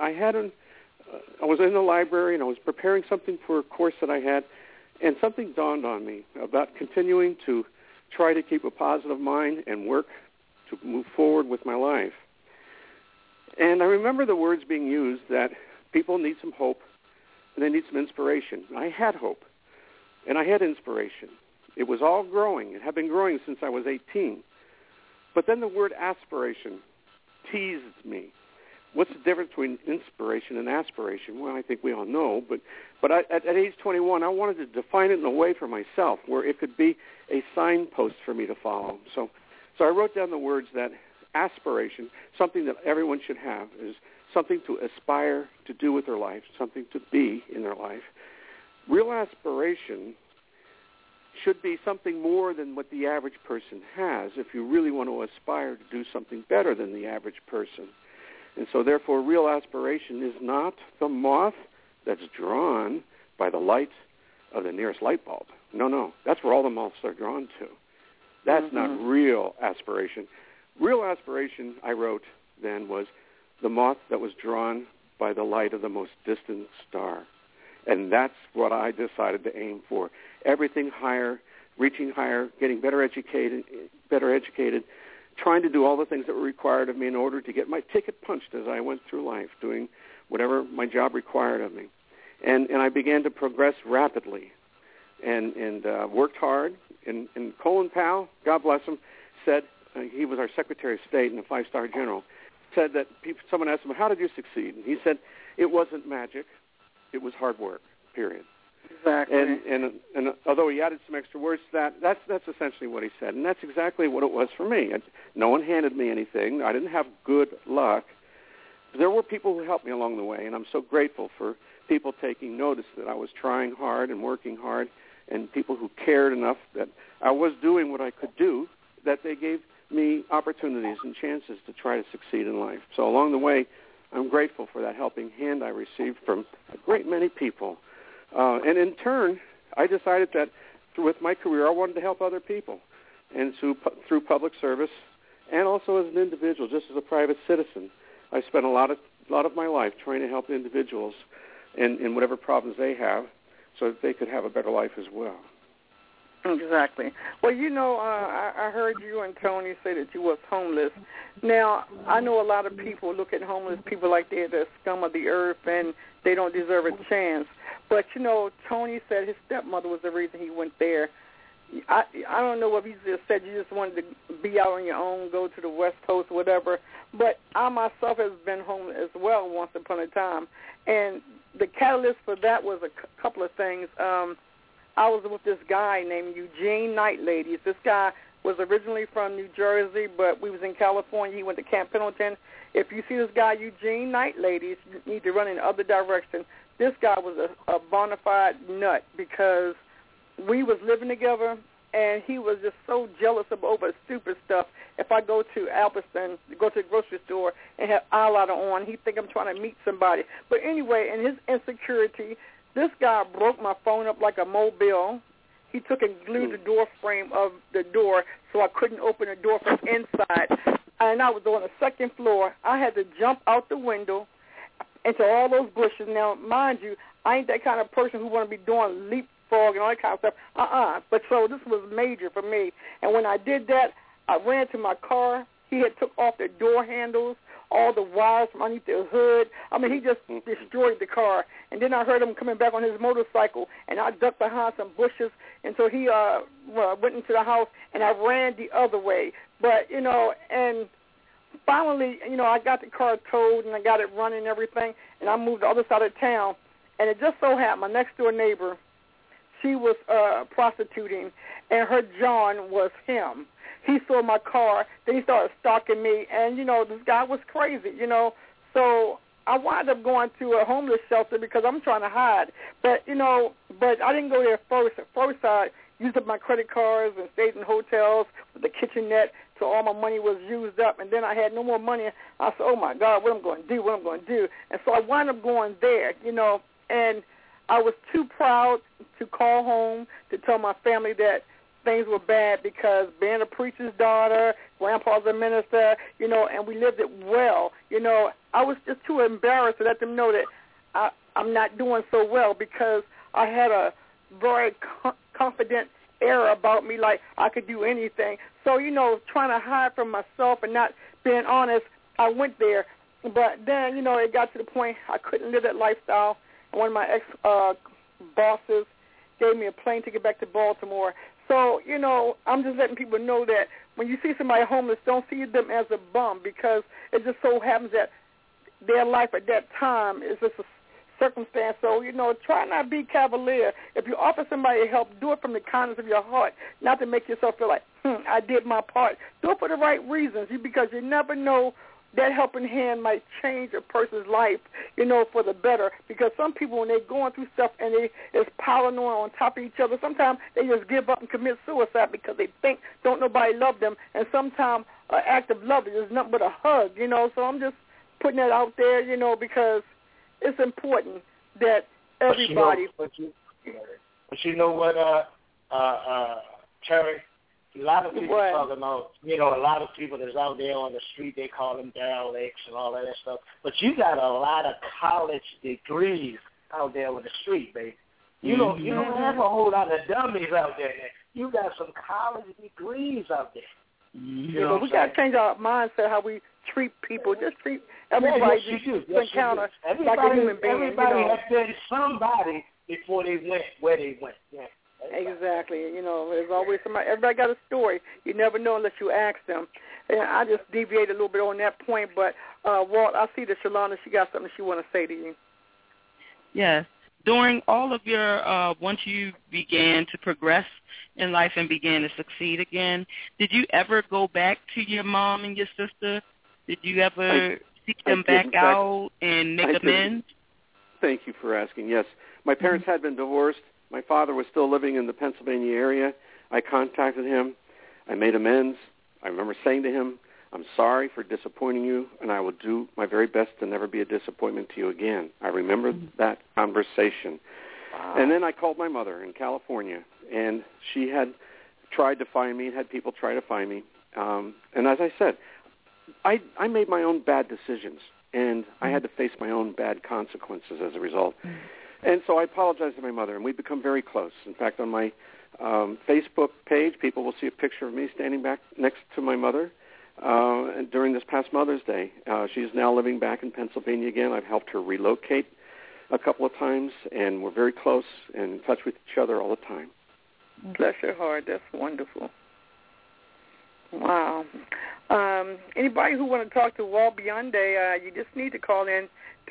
I was in the library, and I was preparing something for a course that I had, and something dawned on me about continuing to try to keep a positive mind and work to move forward with my life. And I remember the words being used that people need some hope and they need some inspiration. I had hope, and I had inspiration. It was all growing. It had been growing since I was 18. But then the word aspiration teased me. What's the difference between inspiration and aspiration? Well, I think we all know, but at age 21, I wanted to define it in a way for myself where it could be a signpost for me to follow. So I wrote down the words that aspiration, something that everyone should have, is something to aspire to do with their life, something to be in their life. Real aspiration should be something more than what the average person has if you really want to aspire to do something better than the average person. And so, therefore, real aspiration is not the moth that's drawn by the light of the nearest light bulb. No, that's where all the moths are drawn to. That's not real aspiration. Real aspiration, I wrote then, was the moth that was drawn by the light of the most distant star. And that's what I decided to aim for. Everything higher, reaching higher, getting better educated, trying to do all the things that were required of me in order to get my ticket punched as I went through life, doing whatever my job required of me. And I began to progress rapidly and worked hard. And Colin Powell, God bless him, said, he was our Secretary of State and a 5-star general, said that someone asked him, how did you succeed? And he said, it wasn't magic. It was hard work, period. Exactly. And although he added some extra words to that, that's essentially what he said. And that's exactly what it was for me. No one handed me anything. I didn't have good luck. There were people who helped me along the way, and I'm so grateful for people taking notice that I was trying hard and working hard, and people who cared enough that I was doing what I could do, that they gave me opportunities and chances to try to succeed in life. So along the way, I'm grateful for that helping hand I received from a great many people. And in turn, I decided that with my career, I wanted to help other people. And through public service and also as an individual, just as a private citizen, I spent a lot of my life trying to help individuals in whatever problems they have so that they could have a better life as well. Exactly. Well, I heard you and Tony say that you was homeless. Now, I know a lot of people look at homeless people like they're the scum of the earth and they don't deserve a chance. But, Tony said his stepmother was the reason he went there. I don't know if he just said you just wanted to be out on your own, go to the West Coast, whatever. But I myself has been homeless as well once upon a time. And the catalyst for that was a couple of things. I was with this guy named Eugene Knight Ladies. This guy was originally from New Jersey, but we was in California. He went to Camp Pendleton. If you see this guy, Eugene Knight Ladies, you need to run in the other direction. This guy was a bona fide nut because we was living together, and he was just so jealous over stupid stuff. If I go to Albertson, go to the grocery store and have eyeliner on, he think I'm trying to meet somebody. But anyway, in his insecurity, this guy broke my phone up like a mobile. He took and glued the door frame of the door so I couldn't open the door from inside. And I was on the second floor. I had to jump out the window into all those bushes. Now, mind you, I ain't that kind of person who want to be doing leapfrog and all that kind of stuff. But so this was major for me. And when I did that, I ran to my car. He had took off the door handles, all the wires from underneath the hood. I mean, he just destroyed the car. And then I heard him coming back on his motorcycle, and I ducked behind some bushes. And so he went into the house, and I ran the other way. But, and finally, I got the car towed, and I got it running and everything, and I moved to the other side of town. And it just so happened, my next-door neighbor, she was prostituting, and her John was him. He saw my car, then he started stalking me, and, this guy was crazy, So I wound up going to a homeless shelter because I'm trying to hide. But, but I didn't go there first. At first, I used up my credit cards and stayed in hotels with the kitchenette till all my money was used up. And then I had no more money. I said, oh, my God, what am I going to do? And so I wound up going there, and I was too proud to call home to tell my family that things were bad because being a preacher's daughter, grandpa's a minister, and we lived it well. I was just too embarrassed to let them know that I'm not doing so well because I had a very confident air about me, like I could do anything. So, trying to hide from myself and not being honest, I went there. But then, it got to the point I couldn't live that lifestyle. And one of my ex-bosses gave me a plane ticket back to Baltimore. So, I'm just letting people know that when you see somebody homeless, don't see them as a bum because it just so happens that their life at that time is just a circumstance. So, try not to be cavalier. If you offer somebody help, do it from the kindness of your heart, not to make yourself feel like, I did my part. Do it for the right reasons because you never know that helping hand might change a person's life, for the better. Because some people, when they're going through stuff and they is piling on top of each other, sometimes they just give up and commit suicide because they think don't nobody love them. And sometimes an act of love is nothing but a hug, So I'm just putting that out there, because it's important that everybody. But you know what, Terry? A lot of people talking about, a lot of people that's out there on the street, they call them derelicts and all of that stuff. But you got a lot of college degrees out there on the street, baby. You don't have a whole lot of dummies out there. You got some college degrees out there. But we got to change our mindset, how we treat people. Just treat everybody encounter like a human being. Everybody has been somebody before they went where they went. Yeah. Exactly. There's always somebody. Everybody got a story. You never know unless you ask them. And I just deviated a little bit on that point, but Walt, I see that Shalana, she got something she want to say to you. Yes. During all of your, once you began to progress in life and began to succeed again, did you ever go back to your mom and your sister? Did you ever seek them back out and make amends? Thank you for asking. Yes. My parents had been divorced. My father was still living in the Pennsylvania area. I contacted him. I made amends. I remember saying to him, I'm sorry for disappointing you, and I will do my very best to never be a disappointment to you again. I remember that conversation. Wow. And then I called my mother in California, and she had tried to find me, had people try to find me. And as I said, I made my own bad decisions, and I had to face my own bad consequences as a result. And so I apologized to my mother, and we've become very close. In fact, on my Facebook page, people will see a picture of me standing back next to my mother during this past Mother's Day. She's now living back in Pennsylvania again. I've helped her relocate a couple of times, and we're very close and in touch with each other all the time. Bless your heart. That's wonderful. Wow. Anybody who want to talk to Walt Bionde, you just need to call in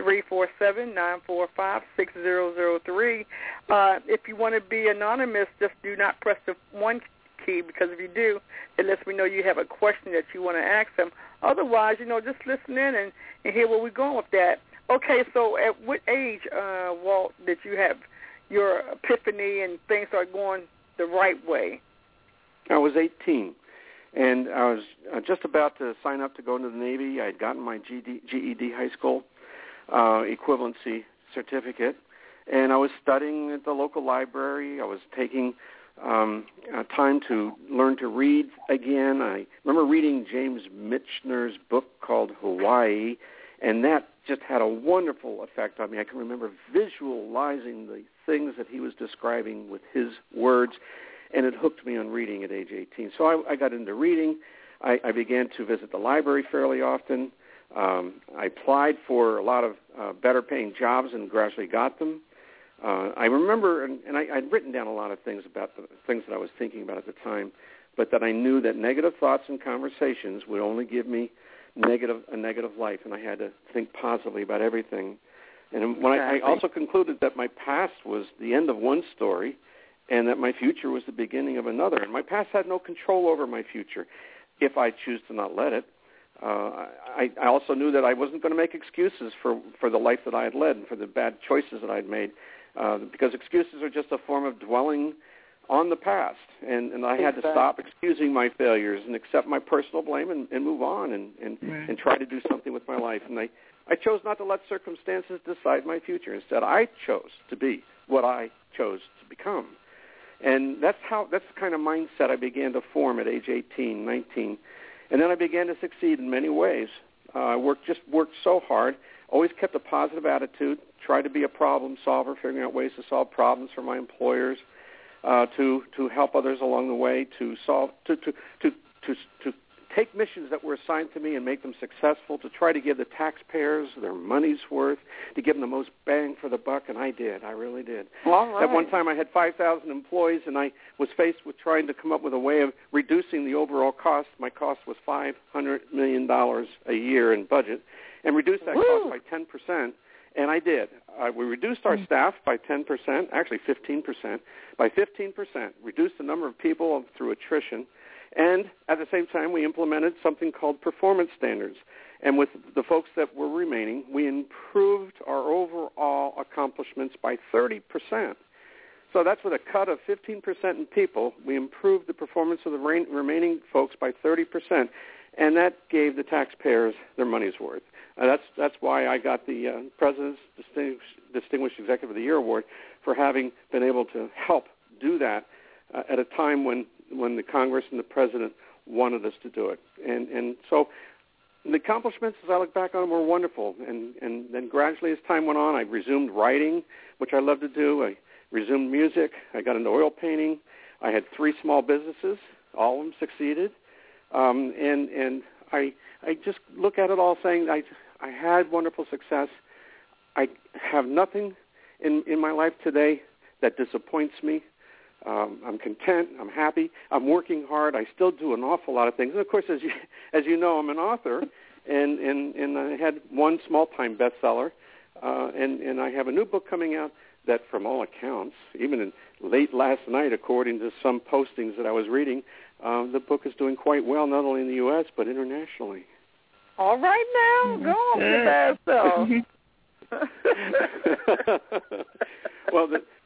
347-945-6003. If you want to be anonymous, just do not press the 1 key, because if you do, it lets me know you have a question that you want to ask them. Otherwise, just listen in and hear where we're going with that. Okay, so at what age, Walt, did you have your epiphany and things started going the right way? I was 18. And I was just about to sign up to go into the Navy. I had gotten my GED high school equivalency certificate, and I was studying at the local library. I was taking time to learn to read again. I remember reading James Michener's book called Hawaii, and that just had a wonderful effect on me. I can remember visualizing the things that he was describing with his words, and it hooked me on reading at age 18. So I got into reading. I began to visit the library fairly often. I applied for a lot of better-paying jobs and gradually got them. I remember, and I'd written down a lot of things about the things that I was thinking about at the time, but that I knew that negative thoughts and conversations would only give me a negative life, and I had to think positively about everything. And when I also concluded that my past was the end of one story, and that my future was the beginning of another. And my past had no control over my future if I choose to not let it. I also knew that I wasn't going to make excuses for the life that I had led and for the bad choices that I had made, because excuses are just a form of dwelling on the past, and I had to stop excusing my failures and accept my personal blame and move on and try to do something with my life. And I chose not to let circumstances decide my future. Instead, I chose to be what I chose to become. And that's the kind of mindset I began to form at age 18, 19. And then I began to succeed in many ways. I worked so hard, always kept a positive attitude, tried to be a problem solver, figuring out ways to solve problems for my employers, to help others along the way, to take missions that were assigned to me and make them successful, to try to give the taxpayers their money's worth, to give them the most bang for the buck, and I did. I really did. All right. At one time I had 5,000 employees, and I was faced with trying to come up with a way of reducing the overall cost. My cost was $500 million a year in budget, and reduce that cost by 10%, and I did. We reduced our staff by 10%, actually 15%, by 15%, reduced the number of people through attrition, and at the same time, we implemented something called performance standards. And with the folks that were remaining, we improved our overall accomplishments by 30%. So that's with a cut of 15% in people. We improved the performance of the remaining folks by 30%, and that gave the taxpayers their money's worth. That's why I got the President's Distinguished Executive of the Year Award for having been able to help do that at a time when the Congress and the President wanted us to do it. And so the accomplishments, as I look back on them, were wonderful. And then gradually as time went on, I resumed writing, which I love to do. I resumed music. I got into oil painting. I had 3 small businesses. All of them succeeded. And I just look at it all saying I had wonderful success. I have nothing in my life today that disappoints me. I'm content. I'm happy. I'm working hard. I still do an awful lot of things. And, of course, as you know, I'm an author, and I had 1 small-time bestseller, and I have a new book coming out that, from all accounts, even in late last night, according to some postings that I was reading, the book is doing quite well, not only in the U.S., but internationally. All right now. Go on with that self. Well,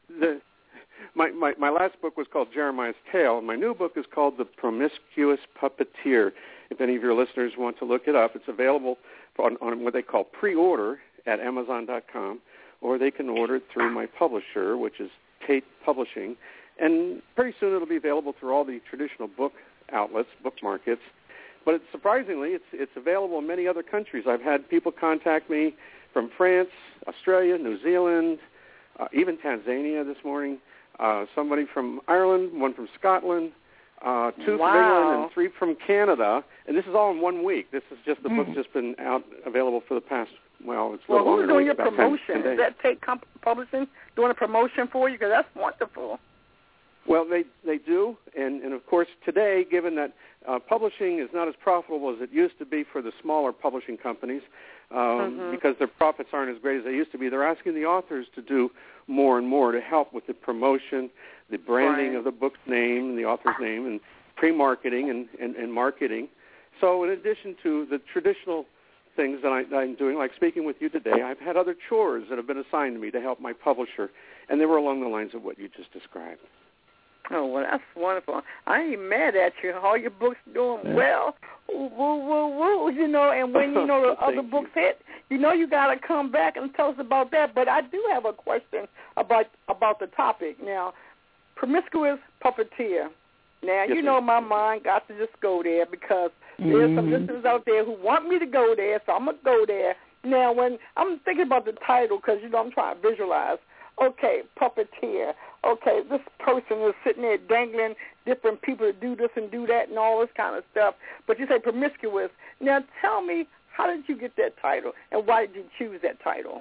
My last book was called Jeremiah's Tale, and my new book is called The Promiscuous Puppeteer. If any of your listeners want to look it up, it's available on what they call pre-order at Amazon.com, or they can order it through my publisher, which is Tate Publishing. And pretty soon it'll be available through all the traditional book outlets, book markets. But surprisingly, it's available in many other countries. I've had people contact me from France, Australia, New Zealand, even Tanzania this morning. Somebody from Ireland, 1 from Scotland, 2 from England, and 3 from Canada. And this is all in 1 week. This is just the book's just been out available for the past, it's a little longer. Who's doing your promotion? Is that Tate Publishing doing a promotion for you? Because that's wonderful. Well, they do. And of course, today, given that publishing is not as profitable as it used to be for the smaller publishing companies, because their profits aren't as great as they used to be, they're asking the authors to do more and more to help with the promotion, the branding of the book's name and the author's name, and pre-marketing and marketing. So in addition to the traditional things that I'm doing, like speaking with you today, I've had other chores that have been assigned to me to help my publisher, and they were along the lines of what you just described. Oh, well, that's wonderful. I ain't mad at you. All your books doing well. Woo, woo, woo, woo, and when the other books hit, you got to come back and tell us about that. But I do have a question about the topic. Now, promiscuous puppeteer. Now, my mind got to just go there because there's some listeners out there who want me to go there, so I'm going to go there. Now, when I'm thinking about the title, because, I'm trying to visualize, okay, puppeteer. Okay, this person is sitting there dangling different people to do this and do that and all this kind of stuff. But you say promiscuous. Now tell me, how did you get that title, and why did you choose that title?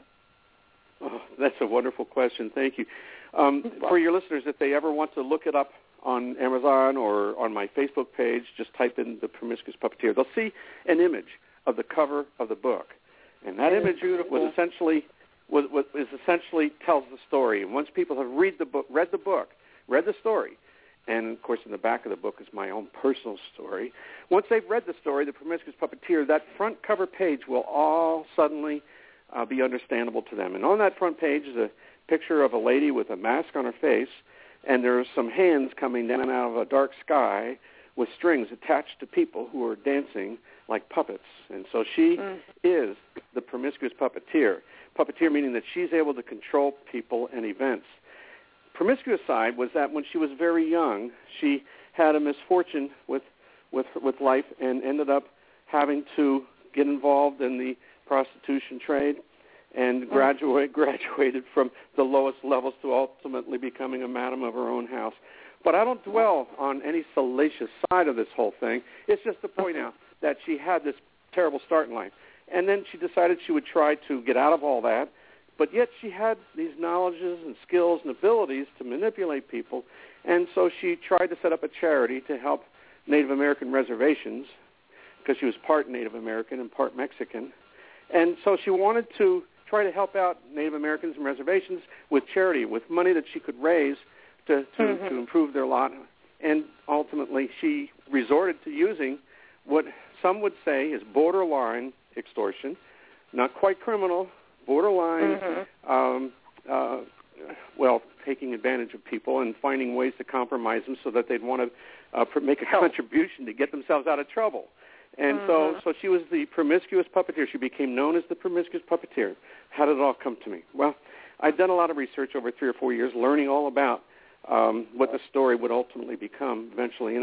Oh, that's a wonderful question. Thank you. For your listeners, if they ever want to look it up on Amazon or on my Facebook page, just type in The Promiscuous Puppeteer. They'll see an image of the cover of the book. And that image was essentially tells the story. And once people have read the story, and of course in the back of the book is my own personal story. Once they've read the story, The Promiscuous Puppeteer, that front cover page will all suddenly be understandable to them. And on that front page is a picture of a lady with a mask on her face, and there are some hands coming down out of a dark sky with strings attached to people who are dancing like puppets. And so she is the promiscuous puppeteer. Puppeteer meaning that she's able to control people and events. Promiscuous side was that when she was very young, she had a misfortune with life and ended up having to get involved in the prostitution trade and graduated from the lowest levels to ultimately becoming a madam of her own house. But I don't dwell on any salacious side of this whole thing. It's just to point out that she had this terrible start in life. And then she decided she would try to get out of all that, but yet she had these knowledges and skills and abilities to manipulate people, and so she tried to set up a charity to help Native American reservations, because she was part Native American and part Mexican. And so she wanted to try to help out Native Americans and reservations with charity, with money that she could raise to improve their lot. And ultimately she resorted to using what some would say is borderline extortion, not quite criminal, borderline, taking advantage of people and finding ways to compromise them so that they'd want to make a contribution to get themselves out of trouble. And so she was the promiscuous puppeteer. She became known as the promiscuous puppeteer. How did it all come to me? Well, I'd done a lot of research over 3 or 4 years, learning all about what the story would ultimately become eventually. And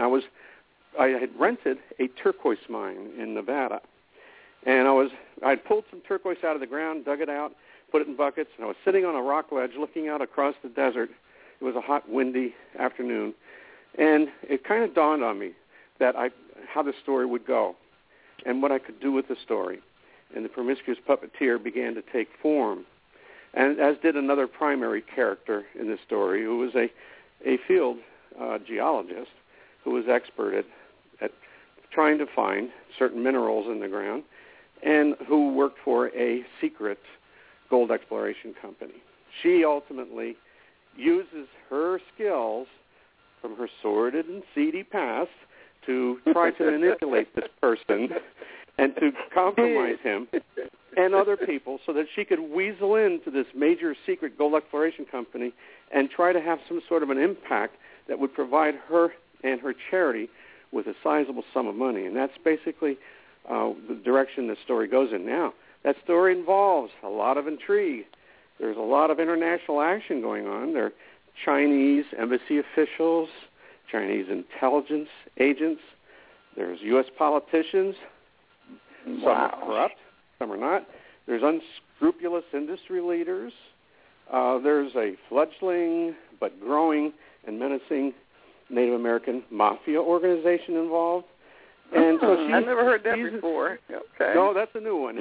I had rented a turquoise mine in Nevada. And I'd pulled some turquoise out of the ground, dug it out, put it in buckets, and I was sitting on a rock ledge looking out across the desert. It was a hot, windy afternoon. And it kind of dawned on me that how the story would go and what I could do with the story. And the promiscuous puppeteer began to take form, and as did another primary character in the story, who was a field geologist who was expert at trying to find certain minerals in the ground, and who worked for a secret gold exploration company. She ultimately uses her skills from her sordid and seedy past to try to manipulate this person and to compromise him and other people so that she could weasel into this major secret gold exploration company and try to have some sort of an impact that would provide her and her charity with a sizable sum of money. And that's basically the direction the story goes in. Now, that story involves a lot of intrigue. There's a lot of international action going on. There are Chinese embassy officials, Chinese intelligence agents. There's U.S. politicians. Some are corrupt, some are not. There's unscrupulous industry leaders. There's a fledgling but growing and menacing Native American mafia organization involved. And so I've never heard that before. Okay. No, that's a new one.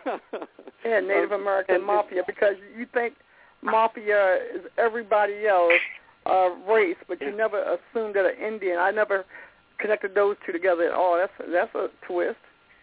Yeah, Native American mafia, because you think mafia is everybody else race, but you never assumed that an Indian. I never connected those two together at all. That's a twist.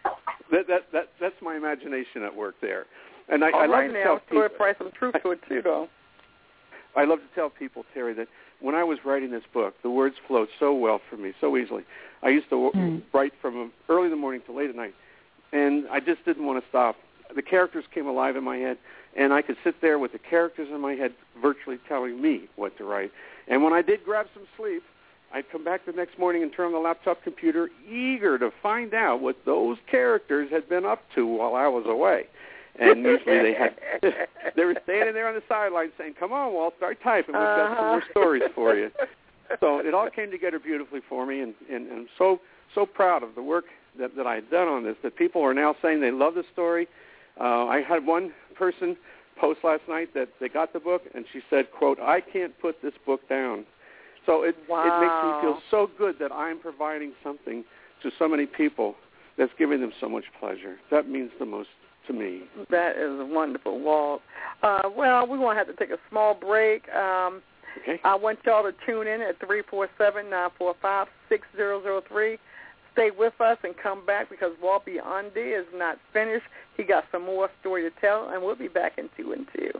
That's my imagination at work there. And I love to tell people. Probably some truth to it too, though. I love to tell people, Terry, that when I was writing this book, the words flowed so well for me, so easily. I used to write from early in the morning to late at night, and I just didn't want to stop. The characters came alive in my head, and I could sit there with the characters in my head virtually telling me what to write. And when I did grab some sleep, I'd come back the next morning and turn on the laptop computer, eager to find out what those characters had been up to while I was away. And usually they were standing there on the sidelines saying, "Come on, Walt, start typing. We've got some more stories for you." So it all came together beautifully for me, and I'm so proud of the work that I had done on this, that people are now saying they love the story. I had one person post last night that they got the book, and she said, quote, "I can't put this book down." So it makes me feel so good that I'm providing something to so many people that's giving them so much pleasure. That means the most to me. That is wonderful, Walt. Well, we're going to have to take a small break. Okay. I want y'all to tune in at 347-945-6003. Stay with us and come back, because Walt Biondi is not finished. He got some more story to tell, and we'll be back in 2 and 2.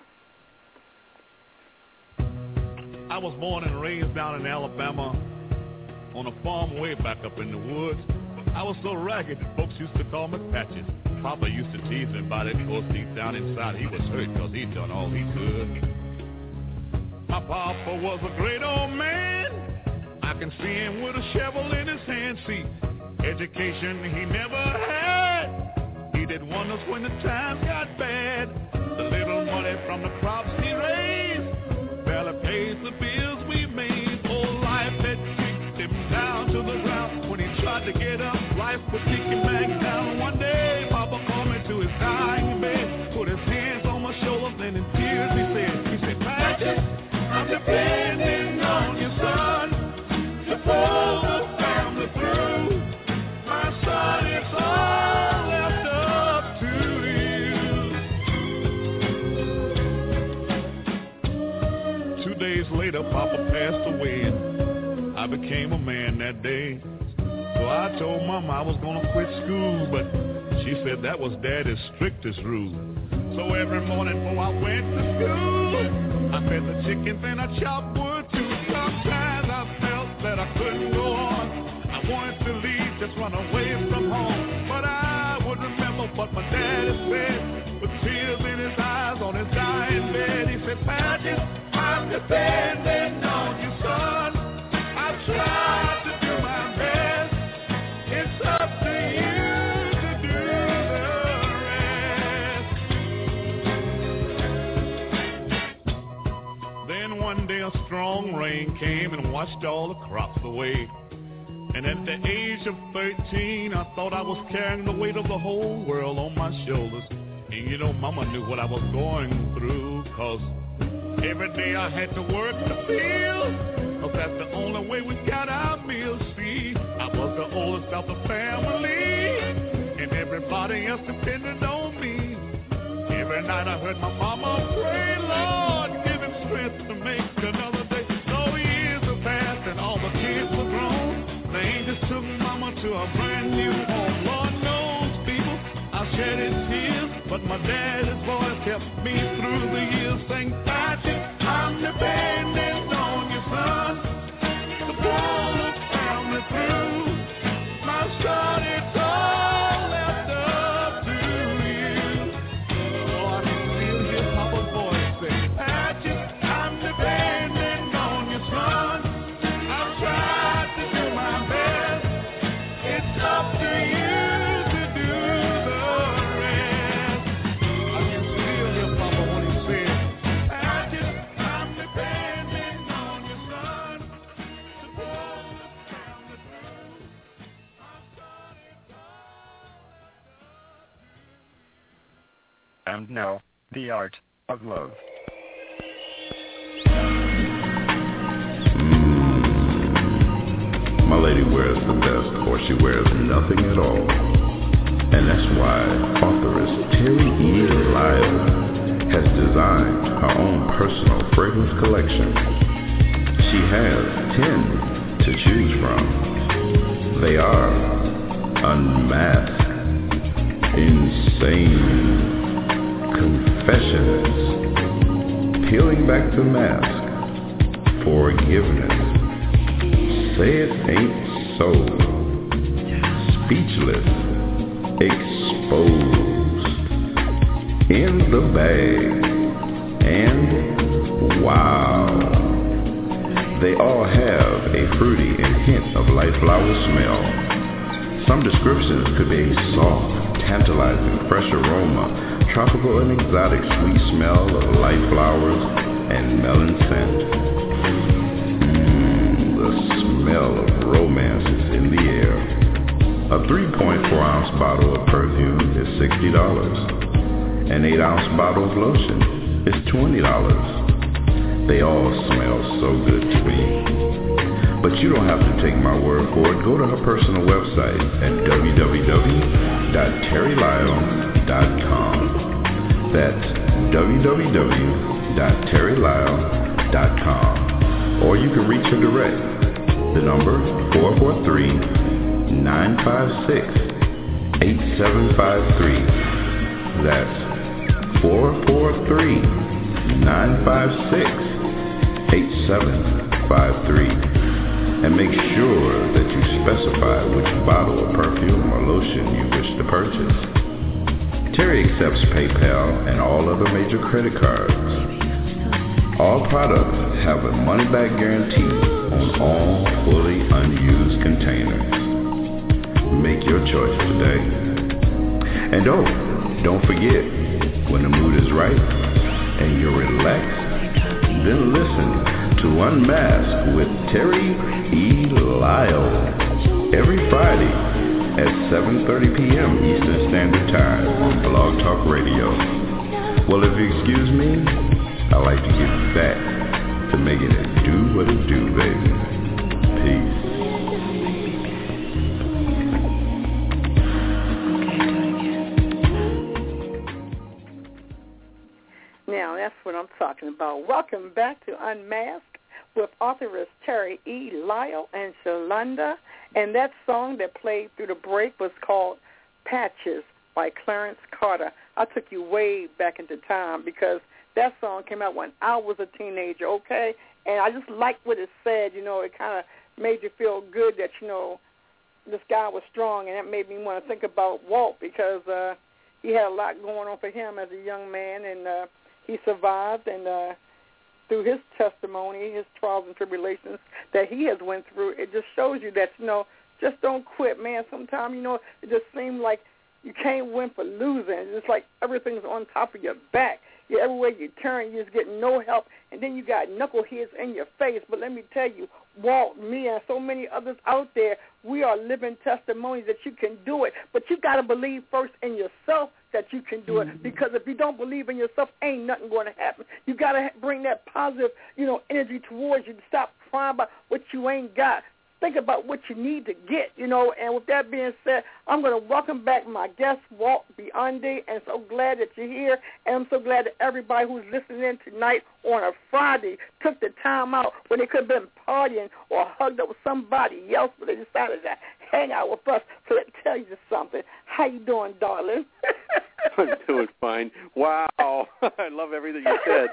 I was born and raised down in Alabama on a farm way back up in the woods. I was so ragged that folks used to call me Patches. Papa used to tease me about it, because deep down inside he was hurt because he'd done all he could. My papa was a great old man. I can see him with a shovel in his hand. See, education he never had. He did wonders when the times got bad. The little money from the crops he raised barely pays the bills we made. Oh, life had kicked him down to the ground. When he tried to get up, life would kick him back down. One day, Papa called me to his dying bed, put his hands on my shoulders, and in tears he said, Patrick, I'm depending on your son to pull the family through. My son, it's all left up to you. 2 days later, Papa passed away, and I became a man that day. So I told Mama I was gonna quit school, but she said that was Daddy's strictest rule. So every morning before I went to school, I fed the chickens and I chopped wood too. Sometimes I felt that I couldn't go on. I wanted to leave, just run away from home. But I would remember what my daddy said, with tears in his eyes on his dying bed. He said, Patrick, I'm depending on you, son. I tried to do my best. It's up to you to do the rest. Then one day a strong rain came and washed all the crops away. And at the age of 13, I thought I was carrying the weight of the whole world on my shoulders. And you know, Mama knew what I was going through, 'cause every day I had to work the field, 'cause that's the only way we got our meals. See, I was the oldest of the family, and everybody else depended on me. Every night I heard my mama pray, Lord, give him strength to make another day. So years have passed and all the kids were grown. The angels took Mama to a brand new home. Lord knows, people, I shed his tears, but my daddy's voice kept me through the years, saying, Patrick, I'm depending on your son to pull the family through. My son, it's all left up to you. Oh, I can still hear Papa's voice say, Patrick, I'm depending on your son. I've tried to do my best. It's up to you to do the rest. I can still hear Papa when he said, Patrick, I'm depending on your son to pull the family through. My son, it's all. And now, the art of love. My lady wears the best, or she wears nothing at all. And that's why authoress Terry E. Lyle has designed her own personal fragrance collection. She has 10 to choose from. They are Unmasked, Insane, Confessions, Peeling Back the Mask, Forgiveness, Say It Ain't So, Speechless, Exposed, In the Bag, and Wow. They all have a fruity and hint of light flower smell. Some descriptions could be a soft, tantalizing, fresh aroma, tropical and exotic sweet smell of light flowers and melon scent. The smell of romance is in the air. A 3.4-ounce bottle of perfume is $60. An 8-ounce bottle of lotion is $20. They all smell so good to me. But you don't have to take my word for it. Go to her personal website at www.terrylyle.com. That's www.terrylyle.com. Or you can reach her direct. The number 443-956-8753. That's 443-956-8753. And make sure that you specify which bottle of perfume or lotion you wish to purchase. Terry accepts PayPal and all other major credit cards. All products have a money-back guarantee on all fully unused containers. Make your choice today. And don't forget, when the mood is right and you're relaxed, then listen to Unmasked with Terry E. Lyle every Friday at 7:30 p.m. Eastern Standard Time on Blog Talk Radio. Well, if you excuse me, I like to get back to making it do what it do, baby. Peace. Now, that's what I'm talking about. Welcome back to Unmasked with authoress Terry E. Lyle and Shalonda. And that song that played through the break was called Patches by Clarence Carter. I took you way back into time because that song came out when I was a teenager, okay? And I just liked what it said. You know, it kind of made you feel good that, you know, this guy was strong, and that made me want to think about Walt because he had a lot going on for him as a young man, and he survived, and through his testimony, his trials and tribulations that he has went through, it just shows you that, you know, just don't quit, man. Sometimes, you know, it just seems like you can't win for losing. It's like everything's on top of your back. Everywhere you turn, you just get no help, and then you got knuckleheads in your face. But let me tell you, Walt, me, and so many others out there, we are living testimonies that you can do it. But you got to believe first in yourself that you can do it, because if you don't believe in yourself, ain't nothing going to happen. You got to bring that positive, you know, energy towards you to stop crying about what you ain't got. Think about what you need to get, you know. And with that being said, I'm going to welcome back my guest, Walt Biondi, and so glad that you're here. And I'm so glad that everybody who's listening in tonight on a Friday took the time out when they could have been partying or hugged up with somebody else, but they decided to hang out with us. So that tells you something. How you doing, darling? I'm doing fine. Wow. I love everything you said.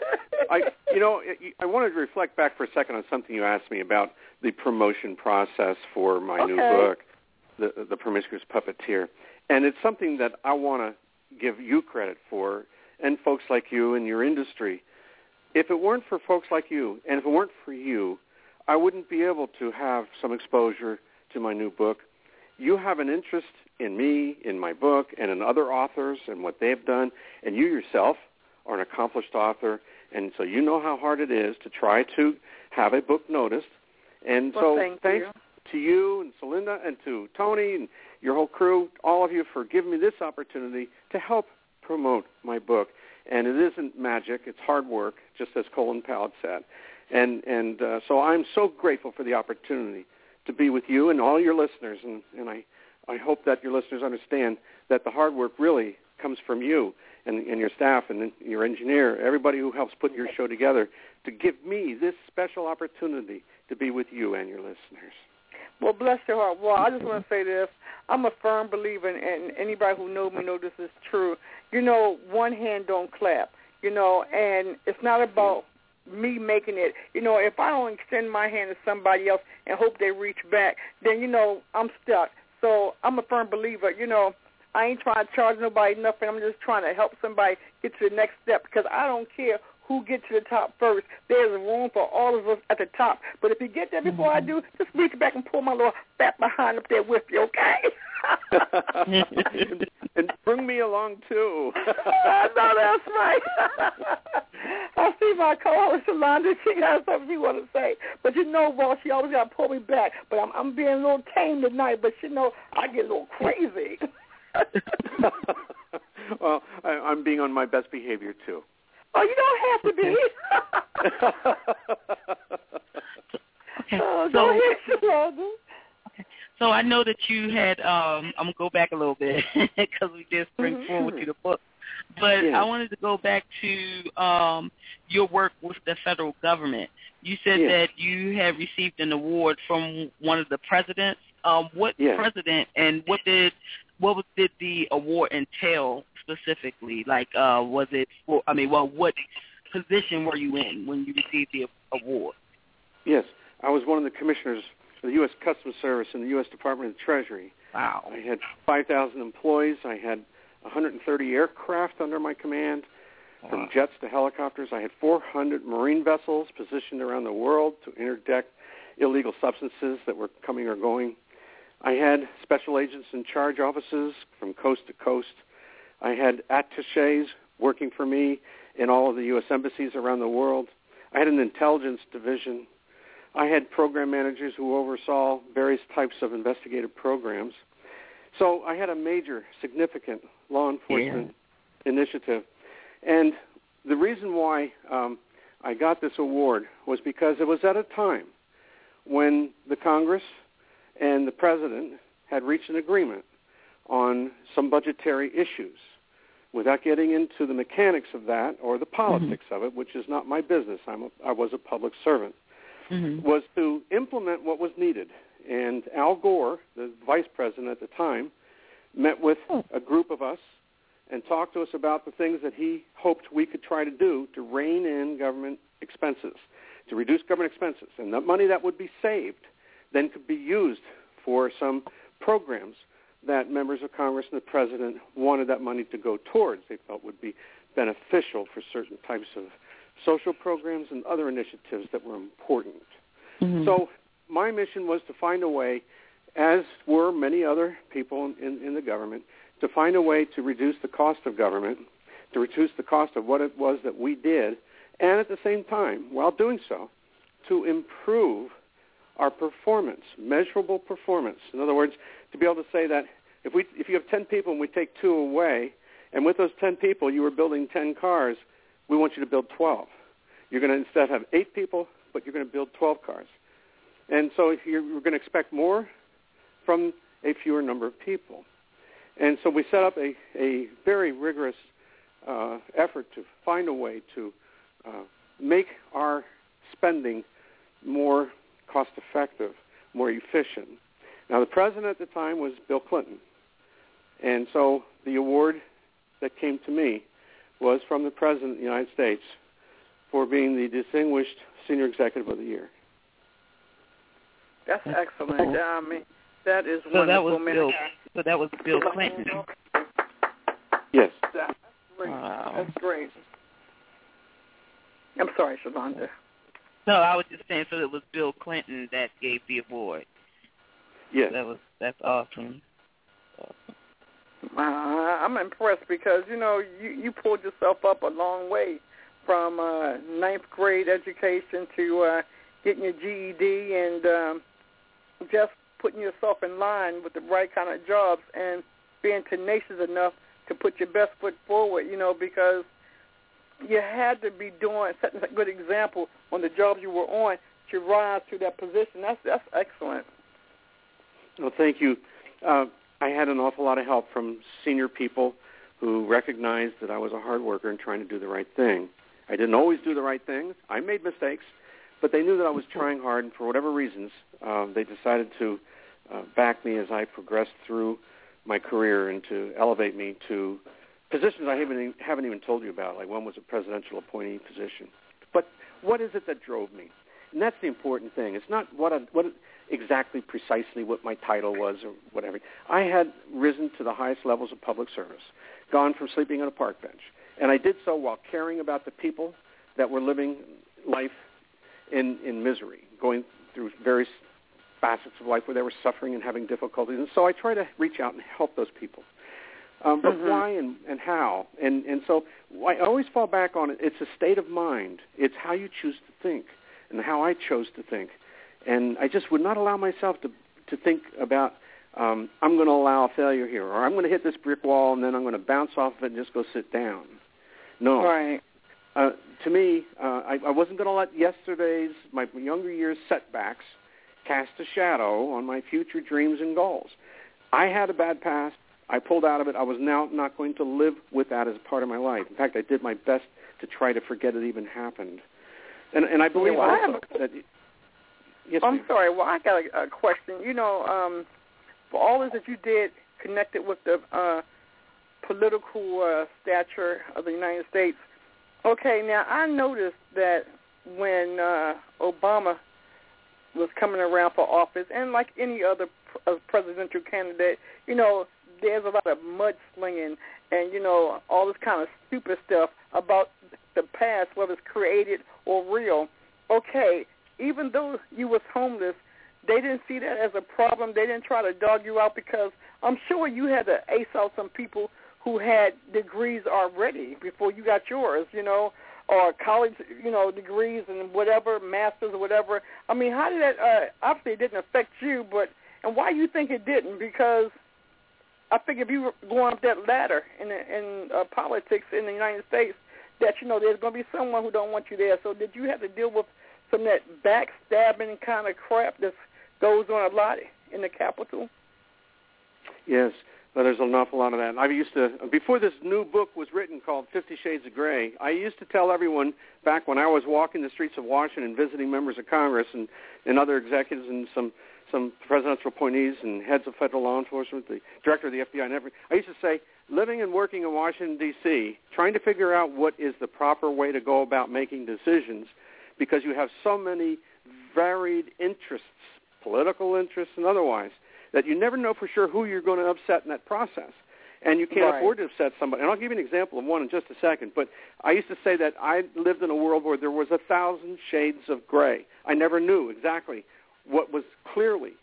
I wanted to reflect back for a second on something you asked me about the promotion process for my new book, The Promiscuous Puppeteer. And it's something that I want to give you credit for, and folks like you in your industry. If it weren't for folks like you, and if it weren't for you, I wouldn't be able to have some exposure to my new book. You have an interest in me, in my book, and in other authors and what they've done, and you yourself are an accomplished author, and so you know how hard it is to try to have a book noticed. And well, so thanks to you and Celinda and to Tony and your whole crew, all of you, for giving me this opportunity to help promote my book. And it isn't magic. It's hard work, just as Colin Powell said. And so I'm so grateful for the opportunity to be with you and all your listeners. And I hope that your listeners understand that the hard work really comes from you and your staff and your engineer, everybody who helps put your show together, to give me this special opportunity to be with you and your listeners. Well, bless your heart. Well, I just want to say this. I'm a firm believer, and anybody who knows me knows this is true. You know, one hand don't clap, you know, and it's not about me making it. You know, if I don't extend my hand to somebody else and hope they reach back, then, you know, I'm stuck. So I'm a firm believer. You know, I ain't trying to charge nobody nothing. I'm just trying to help somebody get to the next step, because I don't care who gets to the top first. There's room for all of us at the top. But if you get there before I do, just reach back and pull my little fat behind up there with you, okay? And bring me along, too. I know that's right. I see my co-host, Shalonda. She got something she want to say. But you know, Walt, she always got to pull me back. But I'm being a little tame tonight. But, you know, I get a little crazy. Well, I'm being on my best behavior, too. Oh, you don't have to be. Okay. Go ahead, Shalonda. Okay. So I know that you had, I'm going to go back a little bit because we did bring forward to the book. But I wanted to go back to your work with the federal government. You said that you have received an award from one of the presidents. What president, and what did the award entail specifically? Like, was it for, what position were you in when you received the award? Yes, I was one of the commissioners of the U.S. Customs Service and the U.S. Department of the Treasury. Wow. I had 5,000 employees. I had 130 aircraft under my command, from jets to helicopters. I had 400 Marine vessels positioned around the world to interdict illegal substances that were coming or going. I had special agents in charge offices from coast to coast. I had attachés working for me in all of the U.S. embassies around the world. I had an intelligence division. I had program managers who oversaw various types of investigative programs. So I had a major, significant law enforcement initiative. And the reason why I got this award was because it was at a time when the Congress and the President had reached an agreement on some budgetary issues. Without getting into the mechanics of that or the politics of it, which is not my business, I was a public servant, was to implement what was needed. And Al Gore, the vice president at the time, met with a group of us and talked to us about the things that he hoped we could try to do to rein in government expenses, to reduce government expenses. And the money that would be saved then could be used for some programs that members of Congress and the President wanted that money to go towards, they felt would be beneficial for certain types of social programs and other initiatives that were important. So my mission was to find a way, as were many other people in the government, to find a way to reduce the cost of government, to reduce the cost of what it was that we did, and at the same time, while doing so, to improve our performance, measurable performance. In other words, to be able to say that if you have 10 people and we take 2 away, and with those 10 people you were building 10 cars, we want you to build 12. You're going to instead have 8 people, but you're going to build 12 cars. And so you're going to expect more from a fewer number of people. And so we set up a very rigorous effort to find a way to make our spending more cost-effective, more efficient. Now, the president at the time was Bill Clinton. And so the award that came to me was from the President of the United States for being the Distinguished Senior Executive of the Year. That's excellent. I mean, that is wonderful. So that was Bill Clinton. Yes. That's great. Wow. That's great. I'm sorry, Shavonda. No, I was just saying, so it was Bill Clinton that gave the award. Yes. That's awesome. I'm impressed because, you pulled yourself up a long way from 9th grade education to getting your GED and just putting yourself in line with the right kind of jobs and being tenacious enough to put your best foot forward, because you had to be setting a good example on the jobs you were on to rise to that position. That's excellent. Well, thank you. I had an awful lot of help from senior people who recognized that I was a hard worker and trying to do the right thing. I didn't always do the right things. I made mistakes, but they knew that I was trying hard, and for whatever reasons, they decided to back me as I progressed through my career and to elevate me to positions I haven't even told you about. Like one was a presidential appointee position. But what is it that drove me? And that's the important thing. It's not what exactly precisely what my title was or whatever. I had risen to the highest levels of public service, gone from sleeping on a park bench. And I did so while caring about the people that were living life in misery, going through various facets of life where they were suffering and having difficulties. And so I try to reach out and help those people. But why and how? And so I always fall back on it. It's a state of mind. It's how you choose to think and how I chose to think. And I just would not allow myself to think about, I'm going to allow a failure here, or I'm going to hit this brick wall and then I'm going to bounce off of it and just go sit down. No. Right. To me, I wasn't going to let my younger years' setbacks cast a shadow on my future dreams and goals. I had a bad past. I pulled out of it. I was now not going to live with that as a part of my life. In fact, I did my best to try to forget it even happened. And I believe that... Yes, I'm sorry. Well, I got a question. For all this that you did connected with the political stature of the United States, okay, now I noticed that when Obama was coming around for office, and like any other presidential candidate, there's a lot of mudslinging and, all this kind of stupid stuff about past, whether it's created or real. Okay, even though you was homeless, they didn't see that as a problem. They didn't try to dog you out, because I'm sure you had to ace out some people who had degrees already before you got yours, or college, degrees and whatever, masters or whatever. I mean, how did that, obviously it didn't affect you, and why you think it didn't? Because I think if you were going up that ladder in politics in the United States, that, there's going to be someone who don't want you there. So did you have to deal with some of that backstabbing kind of crap that goes on a lot in the Capitol? Yes, but there's an awful lot of that. I used to, before this new book was written called 50 Shades of Grey, I used to tell everyone back when I was walking the streets of Washington visiting members of Congress and other executives and some presidential appointees and heads of federal law enforcement, the director of the FBI and everything, I used to say, living and working in Washington, D.C., trying to figure out what is the proper way to go about making decisions, because you have so many varied interests, political interests and otherwise, that you never know for sure who you're going to upset in that process. And you can't afford to upset somebody. And I'll give you an example of one in just a second. But I used to say that I lived in a world where there was 1,000 shades of gray. I never knew exactly what was clearly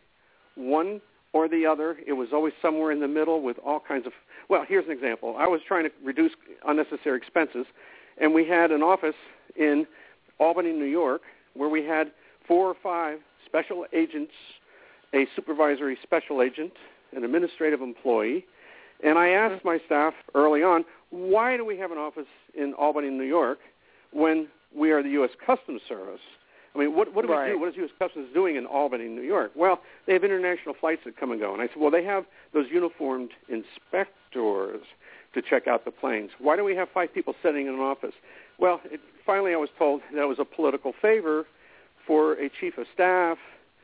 one or the other. It was always somewhere in the middle with all kinds of... Well, here's an example. I was trying to reduce unnecessary expenses, and we had an office in Albany, New York, where we had 4 or 5 special agents, a supervisory special agent, an administrative employee, and I asked my staff early on, why do we have an office in Albany, New York, when we are the U.S. Customs Service? I mean, what do we do? What is U.S. Customs doing in Albany, New York? Well, they have international flights that come and go. And I said, well, they have those uniformed inspectors to check out the planes. Why do we have 5 people sitting in an office? Well, finally I was told that it was a political favor for a chief of staff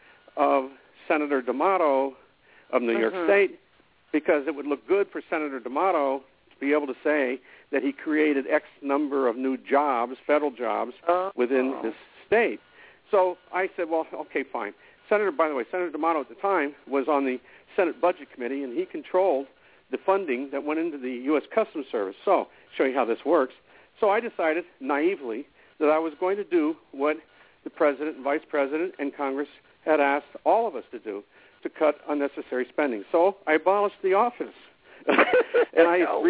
of Senator D'Amato of New York State, because it would look good for Senator D'Amato to be able to say that he created X number of new jobs, federal jobs, within this state. So I said, well, okay, fine. By the way, Senator D'Amato at the time was on the Senate Budget Committee, and he controlled the funding that went into the U.S. Customs Service. So, show you how this works. So I decided, naively, that I was going to do what the President and Vice President and Congress had asked all of us to do, to cut unnecessary spending. So I abolished the office. And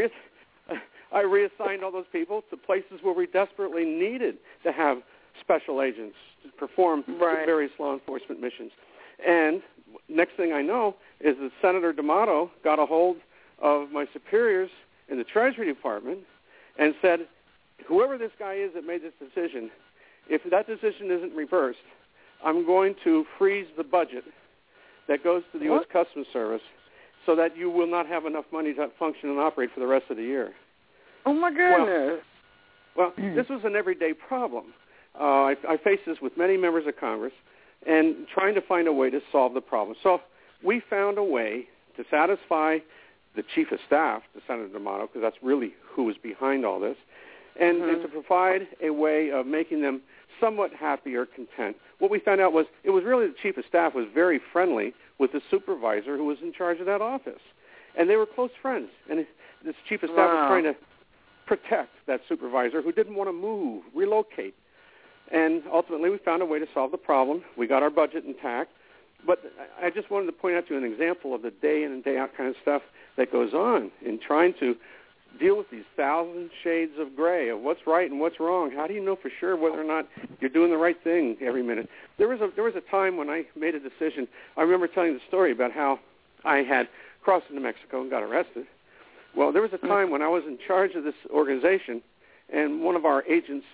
I reassigned all those people to places where we desperately needed to have special agents to perform various law enforcement missions. And next thing I know is that Senator D'Amato got a hold of my superiors in the Treasury Department and said, whoever this guy is that made this decision, if that decision isn't reversed, I'm going to freeze the budget that goes to the U.S. Customs Service so that you will not have enough money to function and operate for the rest of the year. Oh, my goodness. Well, this was an everyday problem. I faced this with many members of Congress and trying to find a way to solve the problem. So we found a way to satisfy the chief of staff to Senator D'Amato, because that's really who was behind all this, and to provide a way of making them somewhat happy or content. What we found out was it was really the chief of staff was very friendly with the supervisor who was in charge of that office. And they were close friends. And this chief of staff was trying to protect that supervisor who didn't want to move, relocate. And ultimately we found a way to solve the problem. We got our budget intact. But I just wanted to point out to you an example of the day in and day out kind of stuff that goes on in trying to deal with these 1,000 shades of gray of what's right and what's wrong. How do you know for sure whether or not you're doing the right thing every minute? There was a time when I made a decision. I remember telling the story about how I had crossed into Mexico and got arrested. Well, there was a time when I was in charge of this organization, and one of our agents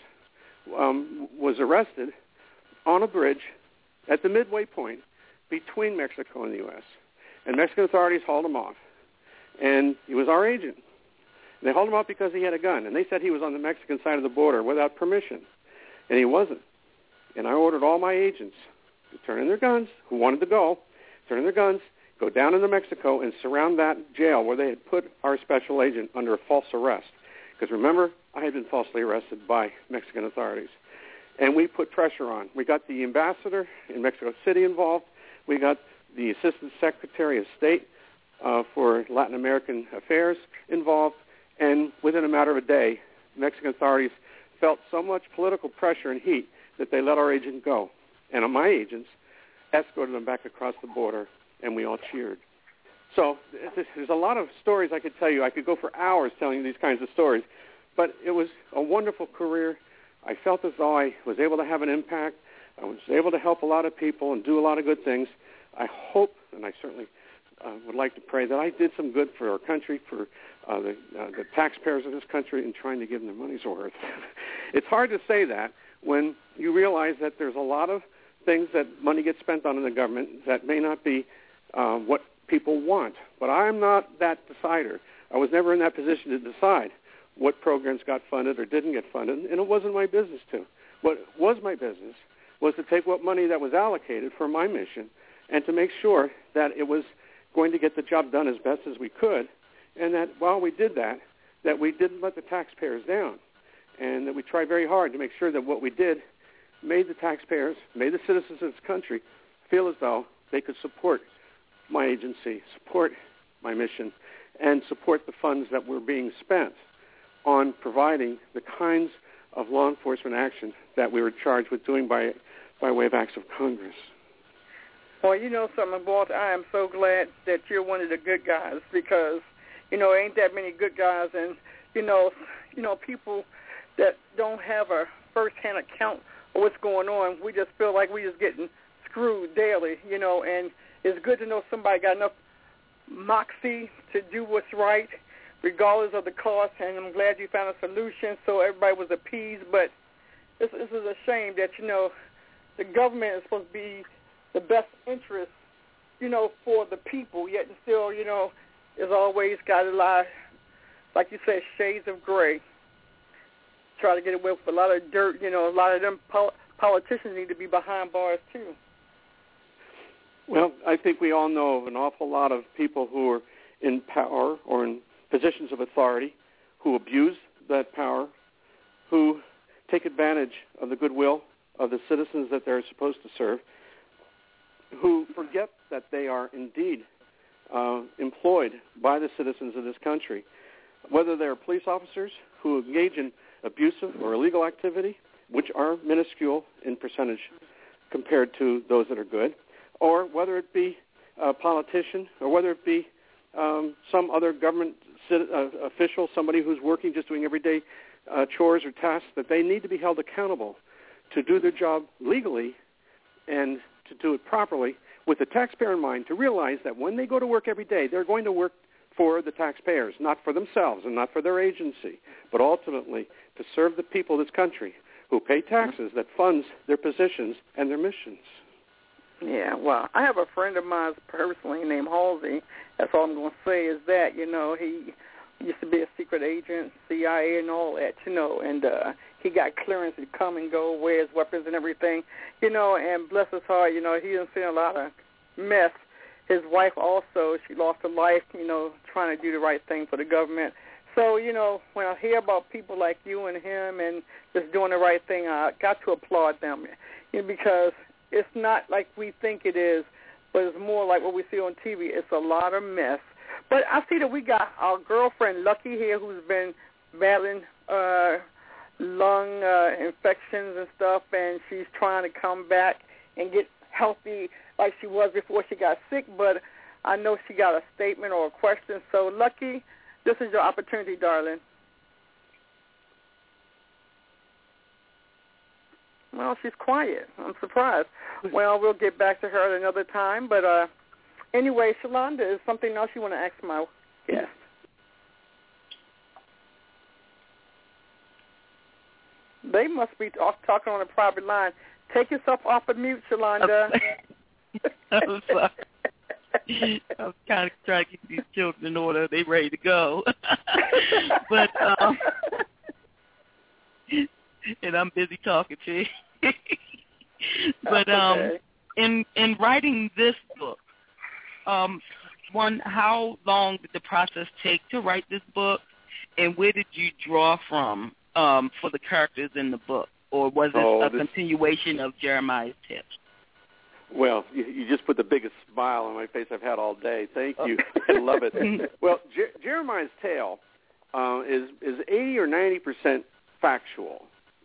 was arrested on a bridge at the midway point between Mexico and the U.S. And Mexican authorities hauled him off. And he was our agent. They hauled him off because he had a gun, and they said he was on the Mexican side of the border without permission, and he wasn't. And I ordered all my agents to turn in their guns, who wanted to go, turn in their guns, go down into Mexico and surround that jail where they had put our special agent under a false arrest. Because remember, I had been falsely arrested by Mexican authorities. And we put pressure on. We got the ambassador in Mexico City involved. We got the Assistant Secretary of State for Latin American Affairs involved. And within a matter of a day, Mexican authorities felt so much political pressure and heat that they let our agent go. And my agents escorted them back across the border, and we all cheered. So there's a lot of stories I could tell you. I could go for hours telling you these kinds of stories. But it was a wonderful career. I felt as though I was able to have an impact. I was able to help a lot of people and do a lot of good things. I hope, and I certainly would like to pray, that I did some good for our country, for the taxpayers of this country, in trying to give them their money's worth. It's hard to say that when you realize that there's a lot of things that money gets spent on in the government that may not be what people want. But I'm not that decider. I was never in that position to decide what programs got funded or didn't get funded, and it wasn't my business to. What was my business was to take what money that was allocated for my mission and to make sure that it was going to get the job done as best as we could, and that while we did that we didn't let the taxpayers down, and that we tried very hard to make sure that what we did made the taxpayers, made the citizens of this country feel as though they could support my agency, support my mission, and support the funds that were being spent on providing the kinds of law enforcement action that we were charged with doing by way of acts of Congress. Well, you know something, Walter, I am so glad that you're one of the good guys because, ain't that many good guys, and, people that don't have a first-hand account of what's going on, we just feel like we're just getting screwed daily, and it's good to know somebody got enough moxie to do what's right, regardless of the cost, and I'm glad you found a solution so everybody was appeased, but this is a shame that, the government is supposed to be the best interest, for the people, yet and still, is always got to lie, like you said, shades of gray. Try to get away with a lot of dirt, a lot of them politicians need to be behind bars, too. Well, I think we all know of an awful lot of people who are in power or in positions of authority who abuse that power, who take advantage of the goodwill of the citizens that they're supposed to serve, who forget that they are indeed employed by the citizens of this country, whether they're police officers who engage in abusive or illegal activity, which are minuscule in percentage compared to those that are good, or whether it be a politician, or whether it be some other government official, somebody who's working, just doing everyday chores or tasks, that they need to be held accountable to do their job legally and to do it properly with the taxpayer in mind, to realize that when they go to work every day, they're going to work for the taxpayers, not for themselves and not for their agency, but ultimately to serve the people of this country who pay taxes that funds their positions and their missions. Yeah, well, I have a friend of mine personally named Halsey. That's all I'm going to say is that, he used to be a secret agent, CIA and all that, and he got clearance to come and go, wear his weapons and everything, and bless his heart, he didn't see a lot of mess. His wife also, she lost her life, trying to do the right thing for the government. So, when I hear about people like you and him and just doing the right thing, I got to applaud them, because it's not like we think it is, but it's more like what we see on TV. It's a lot of mess. But I see that we got our girlfriend Lucky here, who's been battling lung infections and stuff, and she's trying to come back and get healthy like she was before she got sick. But I know she got a statement or a question. So, Lucky, this is your opportunity, darling. Well, she's quiet. I'm surprised. Well, we'll get back to her at another time. But anyway, Shalonda, is something else you want to ask my guest? They must be talking on a private line. Take yourself off of mute, Shalonda. I'm sorry. I was kind of trying to get these children in order. They ready to go. But and I'm busy talking to you. But in writing this book, one, how long did the process take to write this book, and where did you draw from for the characters in the book, or was it a continuation of Jeremiah's tips? Well, you just put the biggest smile on my face I've had all day. Thank you. I love it. Well, Jeremiah's tale is 80 or 90% factual.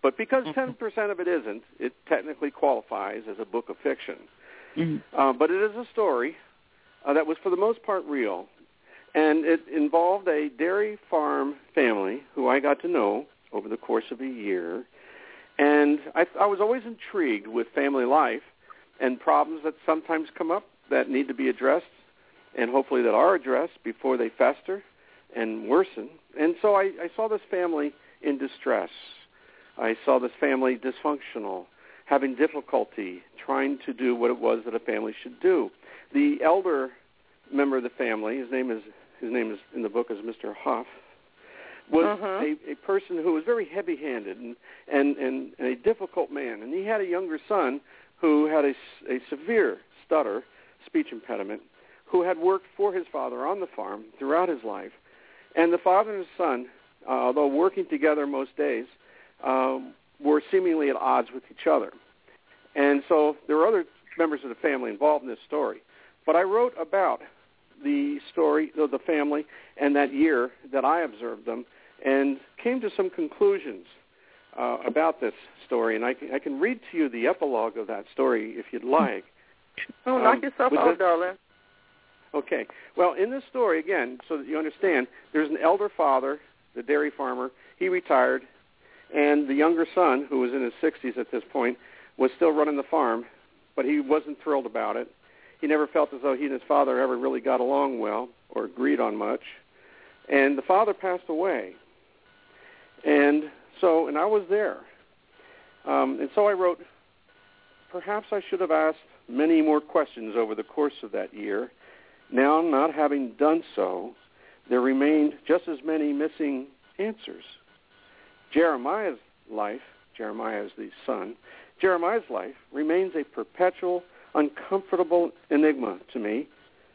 But because 10% of it isn't, it technically qualifies as a book of fiction. But it is a story that was for the most part real. And it involved a dairy farm family who I got to know over the course of a year. And I was always intrigued with family life and problems that sometimes come up that need to be addressed and hopefully that are addressed before they fester and worsen. And so I saw this family in distress. I saw this family dysfunctional, having difficulty trying to do what it was that a family should do. The elder member of the family, his name is in the book is Mr. Hoff, was a person who was very heavy-handed and a difficult man. And he had a younger son who had a severe stutter, speech impediment, who had worked for his father on the farm throughout his life. And the father and his son, although working together most days, were seemingly at odds with each other. And so there were other members of the family involved in this story. But I wrote about the story of the family and that year that I observed them and came to some conclusions about this story. And I can read to you the epilogue of that story if you'd like. Oh, knock yourself out, darling. Okay. Well, in this story, again, so that you understand, there's an elder father, the dairy farmer. He retired, and the younger son, who was in his 60s at this point, was still running the farm, but he wasn't thrilled about it. He never felt as though he and his father ever really got along well or agreed on much. And the father passed away. And I was there. And so I wrote, perhaps I should have asked many more questions over the course of that year. Now, not having done so, there remained just as many missing answers. Jeremiah's life, Jeremiah is the son, Jeremiah's life remains a perpetual, uncomfortable enigma to me,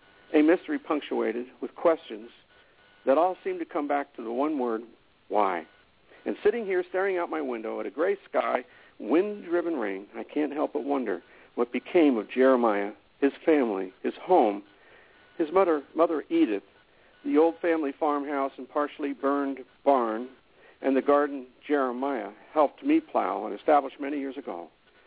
a mystery punctuated with questions that all seem to come back to the one word, why? And sitting here staring out my window at a gray sky, wind-driven rain, I can't help but wonder what became of Jeremiah, his family, his home, his mother Edith, the old family farmhouse and partially burned barn, and the garden Jeremiah helped me plow and establish many years ago.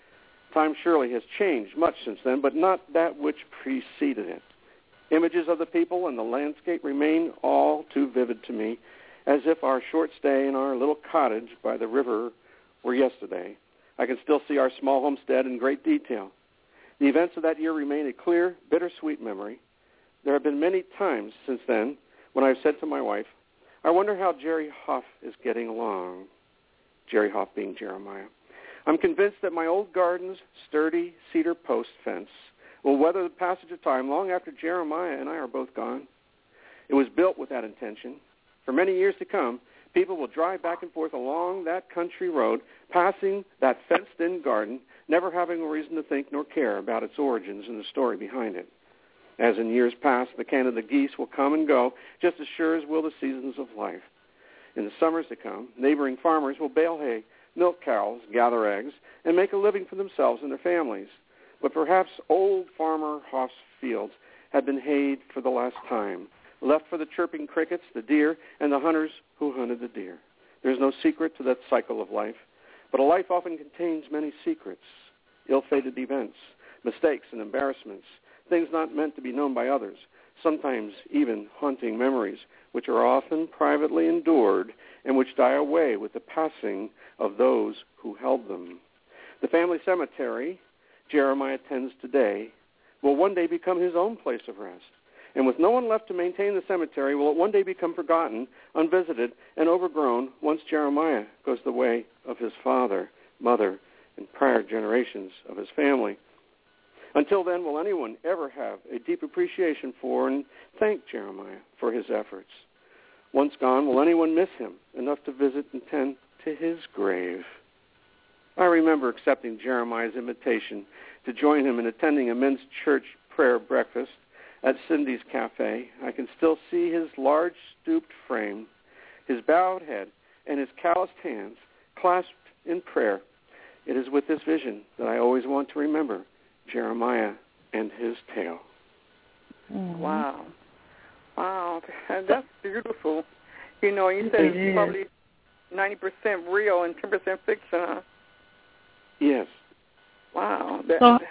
Time surely has changed much since then, but not that which preceded it. Images of the people and the landscape remain all too vivid to me, as if our short stay in our little cottage by the river were yesterday. I can still see our small homestead in great detail. The events of that year remain a clear, bittersweet memory. There have been many times since then when I've said to my wife, I wonder how Jerry Hoff is getting along. Jerry Hoff being Jeremiah. I'm convinced that my old garden's sturdy cedar post fence will weather the passage of time long after Jeremiah and I are both gone. It was built with that intention. For many years to come, people will drive back and forth along that country road, passing that fenced-in garden, never having a reason to think nor care about its origins and the story behind it. As in years past, the Canada geese will come and go, just as sure as will the seasons of life. In the summers to come, neighboring farmers will bale hay, milk cows, gather eggs, and make a living for themselves and their families. But perhaps old Farmer Hoff's fields have been hayed for the last time, left for the chirping crickets, the deer, and the hunters who hunted the deer. There's no secret to that cycle of life, but a life often contains many secrets, ill-fated events, mistakes and embarrassments, things not meant to be known by others, sometimes even haunting memories, which are often privately endured and which die away with the passing of those who held them. The family cemetery Jeremiah attends today will one day become his own place of rest. And with no one left to maintain the cemetery, will it one day become forgotten, unvisited, and overgrown once Jeremiah goes the way of his father, mother, and prior generations of his family. Until then, will anyone ever have a deep appreciation for and thank Jeremiah for his efforts? Once gone, will anyone miss him enough to visit and tend to his grave? I remember accepting Jeremiah's invitation to join him in attending a men's church prayer breakfast at Cindy's Cafe. I can still see his large, stooped frame, his bowed head, and his calloused hands clasped in prayer. It is with this vision that I always want to remember Jeremiah and his tale. Mm-hmm. Wow, that's beautiful. You know, you said it's probably 90% real and 10% fiction, huh? Yes. Wow.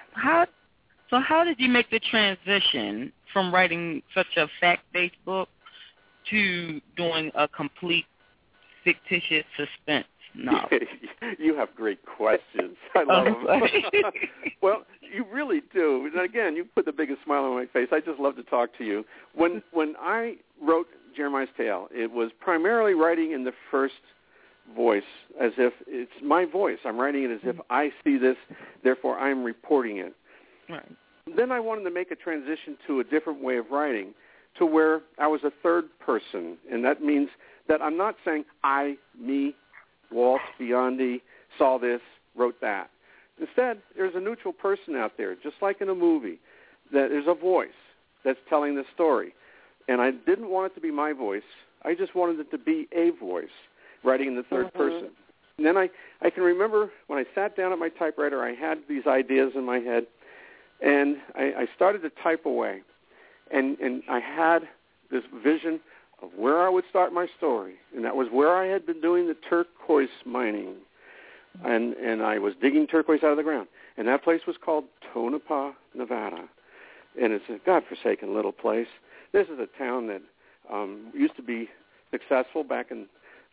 So how did you make the transition from writing such a fact-based book to doing a complete fictitious suspense novel? You have great questions. I love them. Well, you really do. And again, you put the biggest smile on my face. I just love to talk to you. When I wrote Jeremiah's Tale, it was primarily writing in the first voice, as if it's my voice. I'm writing it as if I see this, therefore I'm reporting it. Right. Then I wanted to make a transition to a different way of writing, to where I was a third person, and that means that I'm not saying I, me, Walt, Biondi, saw this, wrote that. Instead, there's a neutral person out there, just like in a movie, that there's a voice that's telling the story. And I didn't want it to be my voice. I just wanted it to be a voice, writing in the third person. And then I can remember when I sat down at my typewriter, I had these ideas in my head, and I started to type away. And I had this vision of where I would start my story, and that was where I had been doing the turquoise mining. And I was digging turquoise out of the ground. And that place was called Tonopah, Nevada. And it's a godforsaken little place. This is a town that used to be successful back in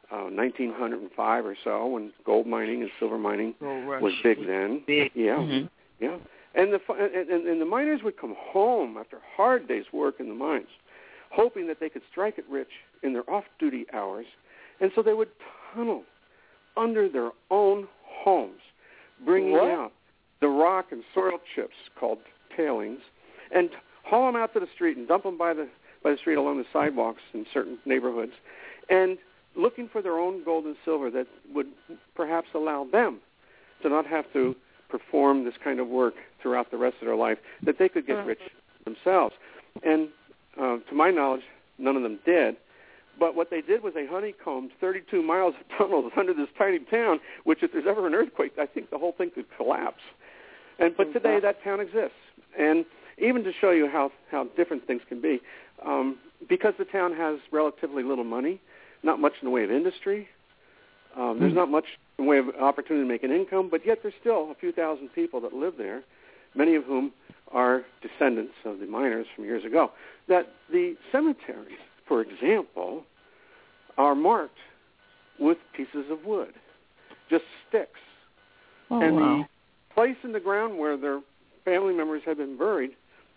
1905 or so, when gold mining and silver mining was big then. Yeah. And the miners would come home after hard days' work in the mines, hoping that they could strike it rich in their off-duty hours, and so they would tunnel under their own homes, bringing out the rock and soil chips called tailings, and haul them out to the street and dump them by the street along the sidewalks in certain neighborhoods, and looking for their own gold and silver that would perhaps allow them to not have to perform this kind of work throughout the rest of their life, that they could get rich themselves. And to my knowledge, none of them did. But what they did was they honeycombed 32 miles of tunnels under this tiny town, which if there's ever an earthquake, I think the whole thing could collapse. But today that town exists. And even to show you how different things can be, because the town has relatively little money, not much in the way of industry, there's not much in the way of opportunity to make an income, but yet there's still a few thousand people that live there, many of whom are descendants of the miners from years ago. That the cemeteries, for example, are marked with pieces of wood, just sticks. The place in the ground where their family members have been buried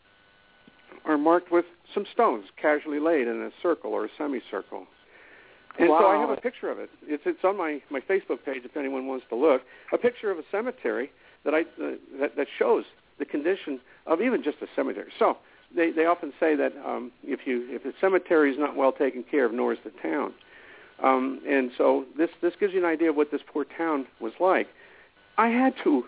are marked with some stones casually laid in a circle or a semicircle. And so I have a picture of it. It's on my Facebook page if anyone wants to look. A picture of a cemetery that shows the condition of even just a cemetery. So they often say that if the cemetery is not well taken care of, nor is the town. And so this gives you an idea of what this poor town was like. I had to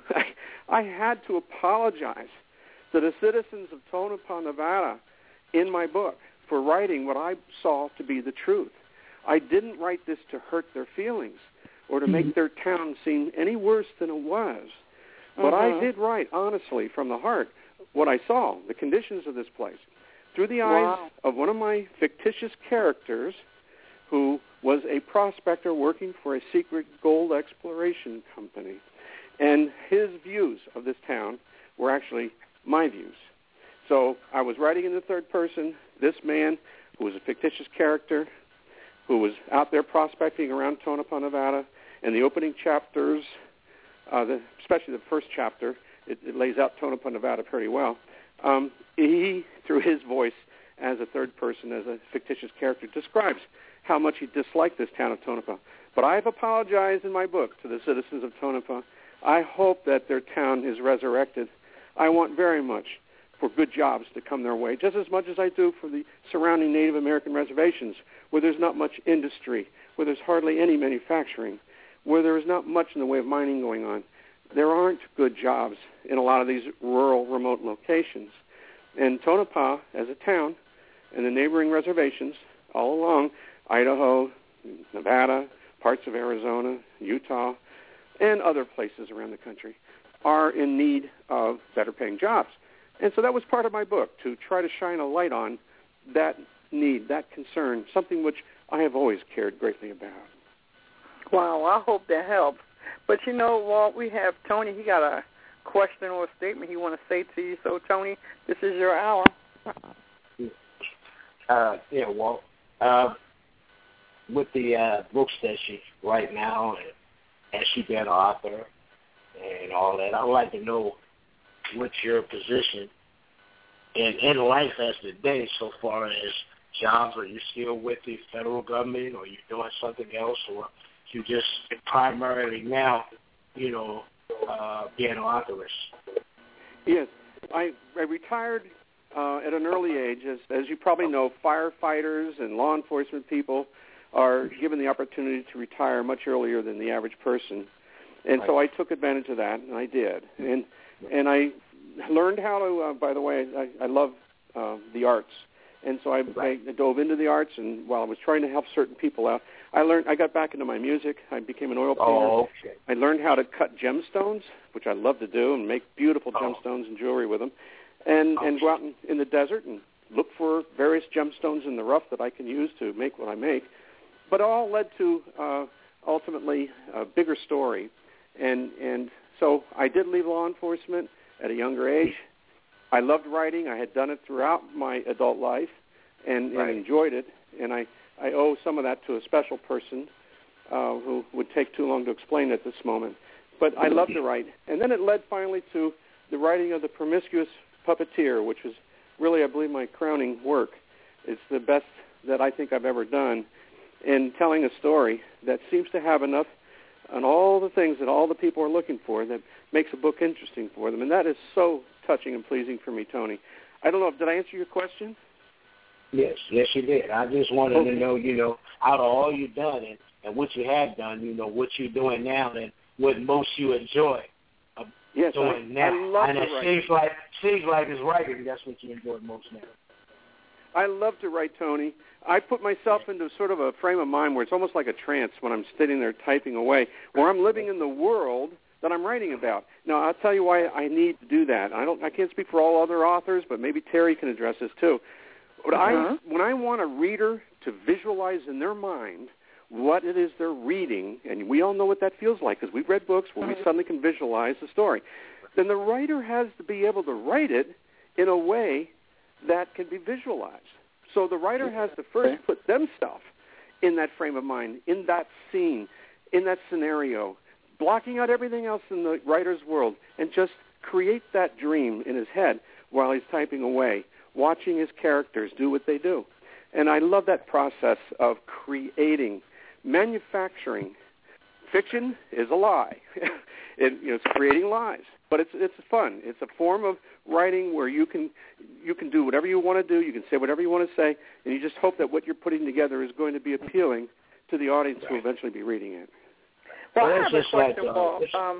apologize to the citizens of Tonopah, Nevada, in my book for writing what I saw to be the truth. I didn't write this to hurt their feelings or to make their town seem any worse than it was. But I did write, honestly, from the heart, what I saw, the conditions of this place, through the eyes of one of my fictitious characters who was a prospector working for a secret gold exploration company. And his views of this town were actually my views. So I was writing in the third person, this man who was a fictitious character who was out there prospecting around Tonopah, Nevada, and the opening chapters, especially the first chapter, it lays out Tonopah, Nevada pretty well. He, through his voice as a third person, as a fictitious character, describes how much he disliked this town of Tonopah. But I have apologized in my book to the citizens of Tonopah. I hope that their town is resurrected. I want very much for good jobs to come their way, just as much as I do for the surrounding Native American reservations, where there's not much industry, where there's hardly any manufacturing, where there is not much in the way of mining going on. There aren't good jobs in a lot of these rural, remote locations. And Tonopah, as a town, and the neighboring reservations all along Idaho, Nevada, parts of Arizona, Utah, and other places around the country, are in need of better-paying jobs. And so that was part of my book, to try to shine a light on that need, that concern, something which I have always cared greatly about. Wow, I hope that helps. But you know, Walt, we have Tony. He got a question or a statement he want to say to you. So, Tony, this is your hour. Yeah, Walt. With the books that she write now, and as she been an author and all that, I'd like to know what's your position in life as today, so far as jobs. Are you still with the federal government, or are you doing something else, or you just primarily now, being an authoress? Yes, I retired at an early age. As you probably know, firefighters and law enforcement people are given the opportunity to retire much earlier than the average person. And so I took advantage of that, and I did. And I learned how to, by the way, I love the arts. And so I dove into the arts, and while I was trying to help certain people out, I got back into my music. I became an oil painter. Oh, okay. I learned how to cut gemstones, which I love to do, and make beautiful gemstones and jewelry with them, and go out in the desert and look for various gemstones in the rough that I can use to make what I make. But it all led to ultimately a bigger story. And so I did leave law enforcement at a younger age. I loved writing. I had done it throughout my adult life and enjoyed it. And I owe some of that to a special person who would take too long to explain at this moment. But I love to write. And then it led finally to the writing of The Promiscuous Puppeteer, which was really, I believe, my crowning work. It's the best that I think I've ever done in telling a story that seems to have enough on all the things that all the people are looking for that makes a book interesting for them. And that is so touching and pleasing for me, Tony. I don't know, did I answer your question? Yes, you did. I just wanted to know, out of all you've done and what you have done, what you're doing now and what most you enjoy doing now. I love and to it write. seems like as writing, that's what you enjoy most now. I love to write, Tony. I put myself into sort of a frame of mind where it's almost like a trance when I'm sitting there typing away, where I'm living in the world that I'm writing about. Now, I'll tell you why I need to do that. I can't speak for all other authors, but maybe Terry can address this too. But when I want a reader to visualize in their mind what it is they're reading, and we all know what that feels like because we've read books where we suddenly can visualize the story, then the writer has to be able to write it in a way that can be visualized. So the writer has to first put themselves in that frame of mind, in that scene, in that scenario, blocking out everything else in the writer's world, and just create that dream in his head while he's typing away, watching his characters do what they do. And I love that process of creating, manufacturing. Fiction is a lie. It's creating lies. But it's fun. It's a form of writing where you can do whatever you want to do. You can say whatever you want to say, and you just hope that what you're putting together is going to be appealing to the audience who will eventually be reading it. Well, I have a question, Paul.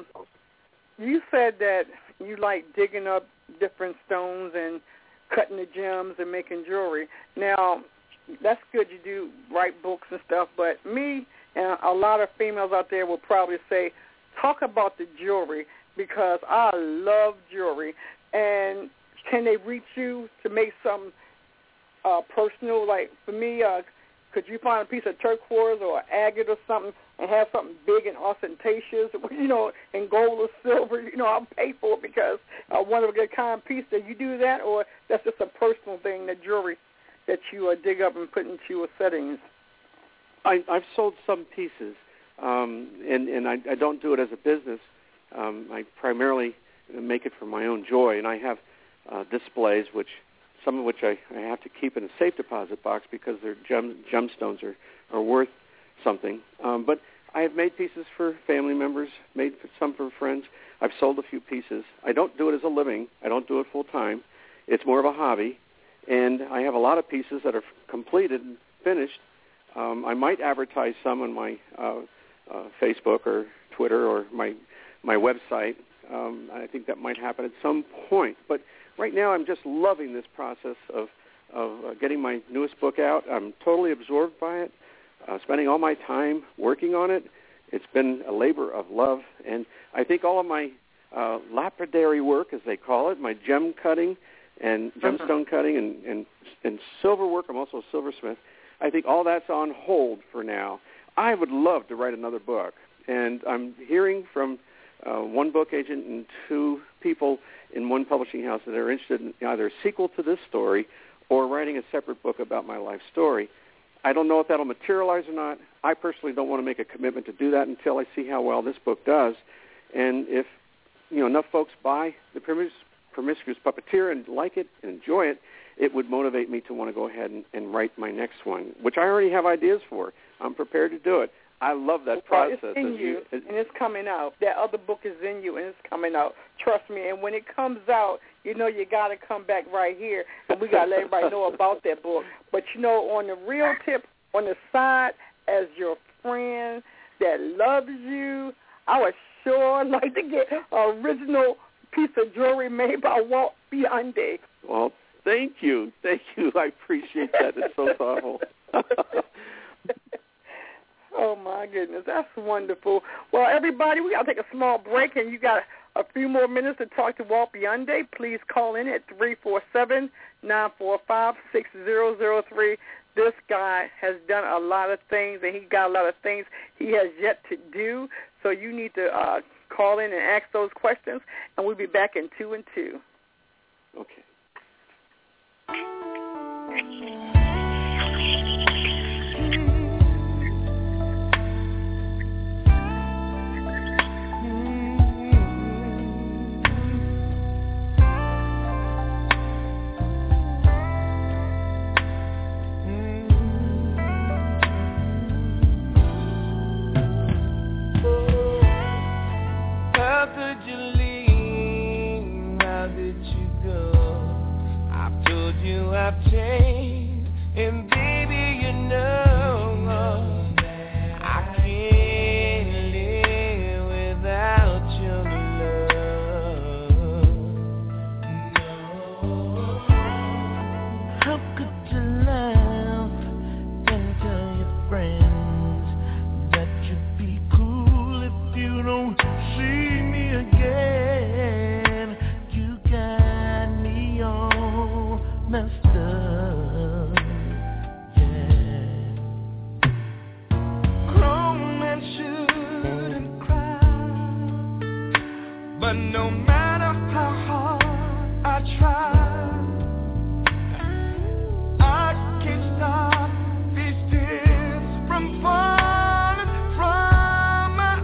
You said that you like digging up different stones and cutting the gems and making jewelry. Now, that's good. You do write books and stuff, but me and a lot of females out there will probably say, talk about the jewelry, because I love jewelry. And can they reach you to make something personal? Like for me, could you find a piece of turquoise or agate or something and have something big and ostentatious, in gold or silver? I'll pay for it because I want to get a kind piece. Do you do that, or that's just a personal thing, the jewelry that you dig up and put into your settings? I've sold some pieces, and I don't do it as a business. I primarily make it for my own joy, and I have displays, some of which I have to keep in a safe deposit box because their gemstones are worth something. But I have made pieces for family members, made some for friends. I've sold a few pieces. I don't do it as a living. I don't do it full time. It's more of a hobby, and I have a lot of pieces that are completed and finished. I might advertise some on my Facebook or Twitter or my website. I think that might happen at some point. But right now I'm just loving this process of getting my newest book out. I'm totally absorbed by it, spending all my time working on it. It's been a labor of love. And I think all of my lapidary work, as they call it, my gem cutting and gemstone cutting and silver work, I'm also a silversmith, I think all that's on hold for now. I would love to write another book. And I'm hearing from one book agent and two people in one publishing house that are interested in either a sequel to this story or writing a separate book about my life story. I don't know if that'll materialize or not. I personally don't want to make a commitment to do that until I see how well this book does. And if enough folks buy The Promiscuous Puppeteer and like it and enjoy it, it would motivate me to want to go ahead and write my next one, which I already have ideas for. I'm prepared to do it. I love that process. It's in you, and it's coming out. That other book is in you, and it's coming out. Trust me. And when it comes out, you got to come back right here, and we got to let everybody know about that book. But, on the real tip, on the side, as your friend that loves you, I would sure like to get an original piece of jewelry made by Walt Biondi. Well, thank you. Thank you. I appreciate that. It's so thoughtful. Oh, my goodness. That's wonderful. Well, everybody, we got to take a small break, and you got a few more minutes to talk to Walt Biondi. Please call in at 347-945-6003. This guy has done a lot of things, and he's got a lot of things he has yet to do. So you need to call in and ask those questions, and we'll be back in 2 and 2. Okay. I've changed, and baby, I can't live without your love. How could you laugh and tell your friends that you'd be cool if you don't see me again? You got me all messed up. But no matter how hard I try, I can't stop these tears from falling from my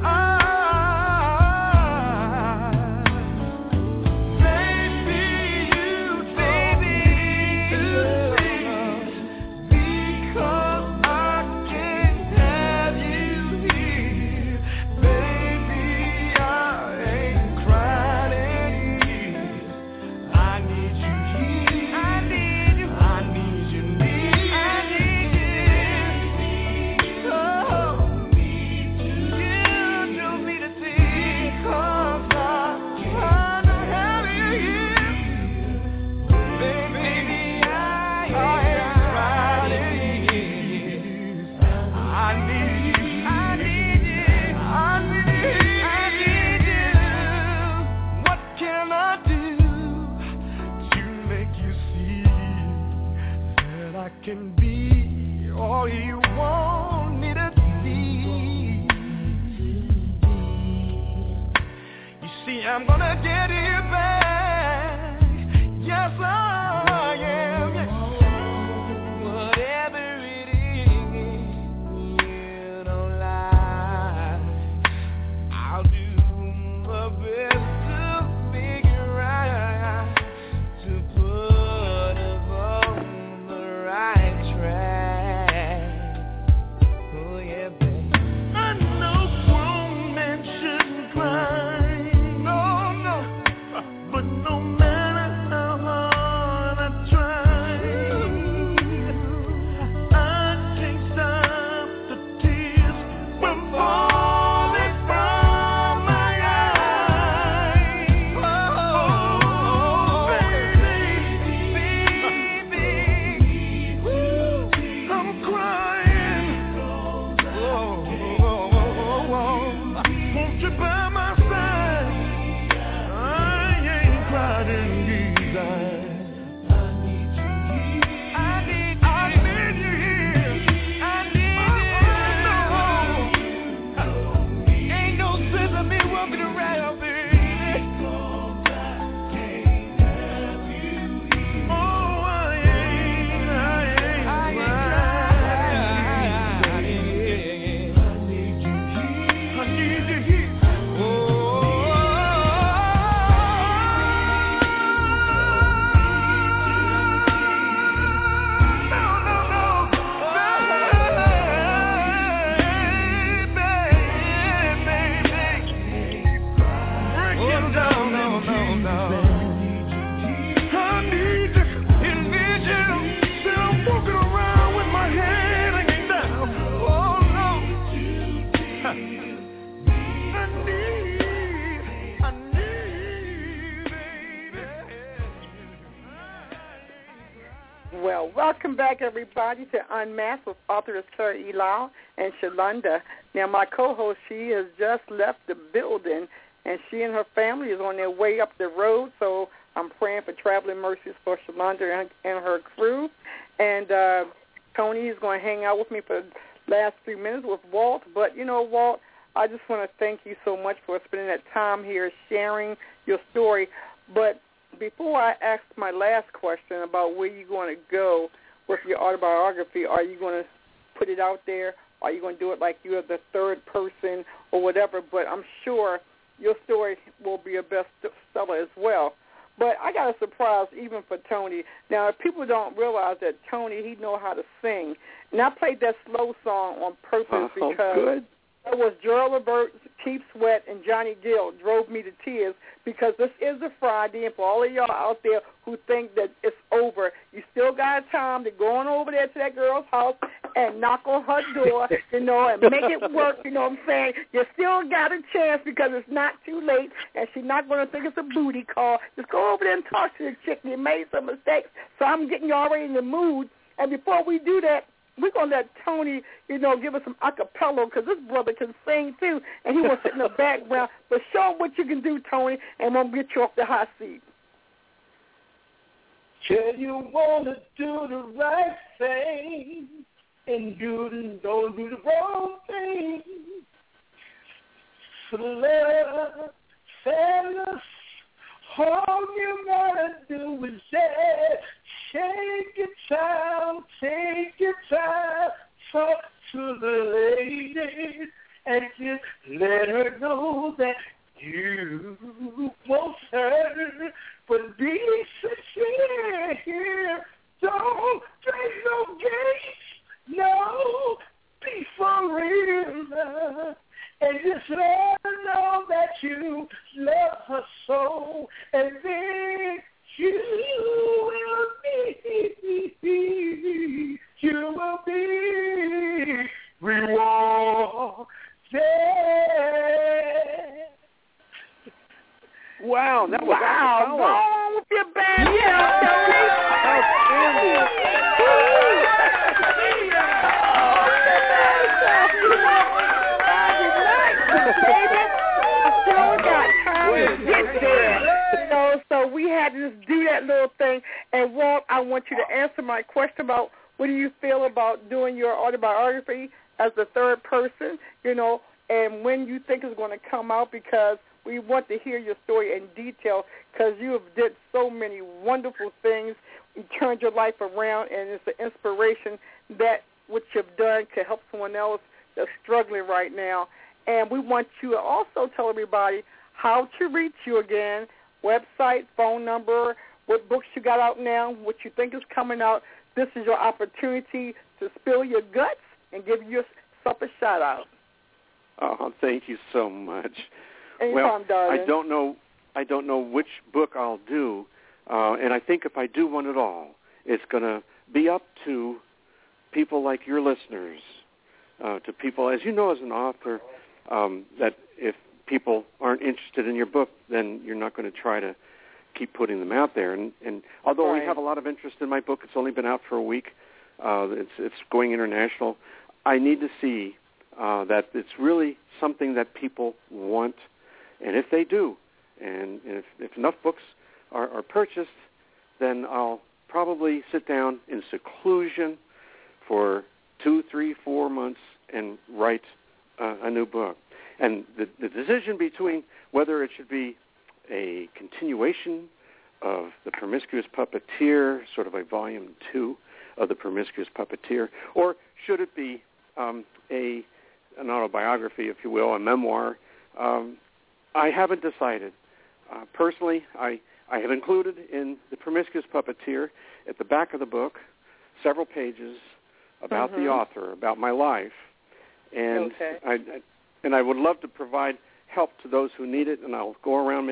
eyes. Baby, you told me to leave because I can't have you here. Baby, I ain't can be all you want me to be. You see, I'm gonna get it back. Yes, I am. Yes. Whatever it is, you don't lie. I'll do my best to figure out to put us on the right track. Oh yeah, baby. I know grown men shouldn't cry. No, no. But no matter how hard welcome back, everybody, to Unmasked with authoress Terry E. Lyle and Shalonda. Now, my co-host, she has just left the building, and she and her family is on their way up the road, so I'm praying for traveling mercies for Shalonda and her crew. And Tony is going to hang out with me for the last 3 minutes with Walt. But, you know, Walt, I just want to thank you so much for spending that time here sharing your story. But before I ask my last question about where you're going to go with your autobiography, are you going to put it out there? Are you going to do it like you're the third person or whatever? But I'm sure your story will be a bestseller as well. But I got a surprise even for Tony. Now, if people don't realize that Tony, he know how to sing. And I played that slow song on purpose because it was Gerald Levert, Keith Sweat, and Johnny Gill drove me to tears because this is a Friday, and for all of y'all out there who think that it's over, you still got time to go on over there to that girl's house and knock on her door, you know, and make it work, you know what I'm saying? You still got a chance because it's not too late, and she's not going to think it's a booty call. Just go over there and talk to the chick. You made some mistakes, so I'm getting you already in the mood. And before we do that, we're going to let Tony, you know, give us some acapella because this brother can sing, too, and he wants to sit in the background. But show him what you can do, Tony, and we'll get you off the hot seat. Said you want to do the right thing and don't do the wrong thing. For love, fellas, all you gotta do is just take your time, talk to the lady, and just let her know that you want her. But be sincere here, don't play no games, no, be for real. And just let her know that you love her so, and then you will be rewarded. Wow, that was wow. Go on with your band. So we had to just do that little thing. And Walt, I want you to answer my question about what do you feel about doing your autobiography as the third person, you know, and when you think it's going to come out, because we want to hear your story in detail because you have did so many wonderful things. You turned your life around, and it's an inspiration that what you've done to help someone else that's struggling right now. And we want you to also tell everybody how to reach you again, website, phone number, what books you got out now, what you think is coming out. This is your opportunity to spill your guts and give yourself a shout-out. Oh, thank you so much. Anytime, darling. I don't know which book I'll do, and I think if I do one at all, it's going to be up to people like your listeners, to people, as you know, as an author, that if people aren't interested in your book, then you're not going to try to keep putting them out there. And although we have a lot of interest in my book, it's only been out for a week. It's going international. I need to see that it's really something that people want. And if they do, and if enough books are purchased, then I'll probably sit down in seclusion for 2, 3, 4 months and write a new book. And the decision between whether it should be a continuation of The Promiscuous Puppeteer, sort of a volume 2 of The Promiscuous Puppeteer, or should it be an autobiography, if you will, a memoir, I haven't decided. Personally, I have included in The Promiscuous Puppeteer at the back of the book several pages about the author, about my life, and I would love to provide help to those who need it, and I'll go around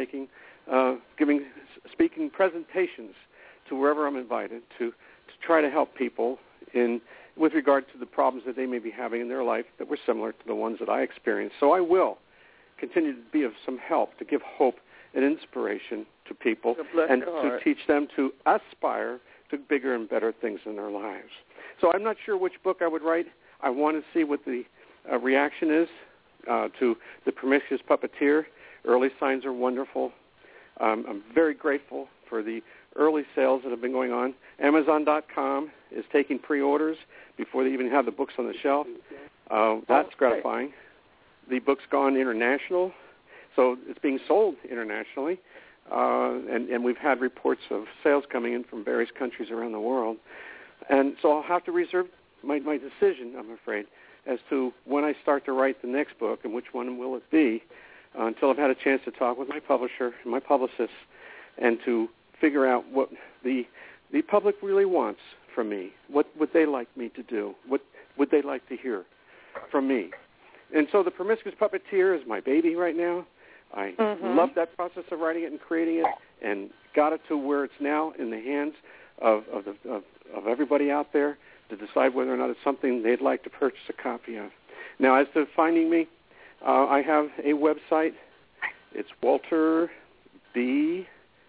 speaking presentations to wherever I'm invited to try to help people with regard to the problems that they may be having in their life that were similar to the ones that I experienced. So I will continue to be of some help to give hope and inspiration to people and to teach them to aspire to bigger and better things in their lives. So I'm not sure which book I would write. I want to see what the reaction is to The Promiscuous Puppeteer. Early signs are wonderful. I'm very grateful for the early sales that have been going on. Amazon.com is taking pre-orders before they even have the books on the shelf. That's gratifying. The book's gone international, so it's being sold internationally. And we've had reports of sales coming in from various countries around the world. And so I'll have to reserve my decision, I'm afraid, as to when I start to write the next book and which one will it be, until I've had a chance to talk with my publisher and my publicist and to figure out what the public really wants from me. What would they like me to do? What would they like to hear from me? And so The Promiscuous Puppeteer is my baby right now. I love that process of writing it and creating it, and got it to where it's now in the hands of everybody out there to decide whether or not it's something they'd like to purchase a copy of. Now, as to finding me, I have a website. It's Walter B.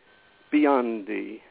Biondi,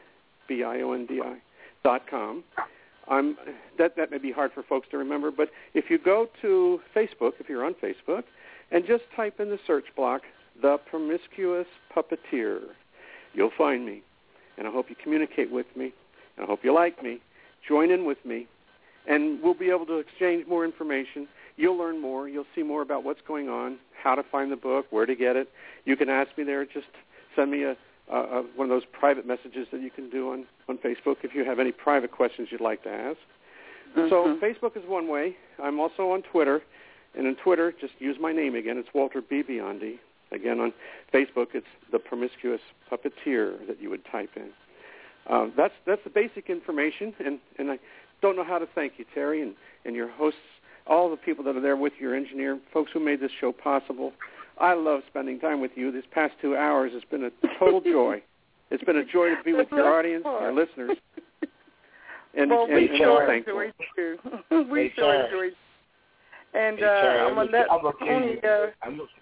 BIONDI.com. That may be hard for folks to remember, but if you go to Facebook, if you're on Facebook, and just type in the search block, The Promiscuous Puppeteer, you'll find me. And I hope you communicate with me, and I hope you like me. Join in with me, and we'll be able to exchange more information. You'll learn more. You'll see more about what's going on, how to find the book, where to get it. You can ask me there. Just send me one of those private messages that you can do on Facebook if you have any private questions you'd like to ask. So Facebook is one way. I'm also on Twitter. And on Twitter, just use my name again. It's Walter B. Biondi. Again, on Facebook, it's The Promiscuous Puppeteer that you would type in. That's the basic information, and I don't know how to thank you, Terry, and your hosts, all the people that are there with your engineer, folks who made this show possible. I love spending time with you. This past 2 hours has been a total joy. It's been a joy to be with your audience, your listeners. And we sure thankful. enjoyed you. We sure enjoyed you. And I'm going to let Tony go.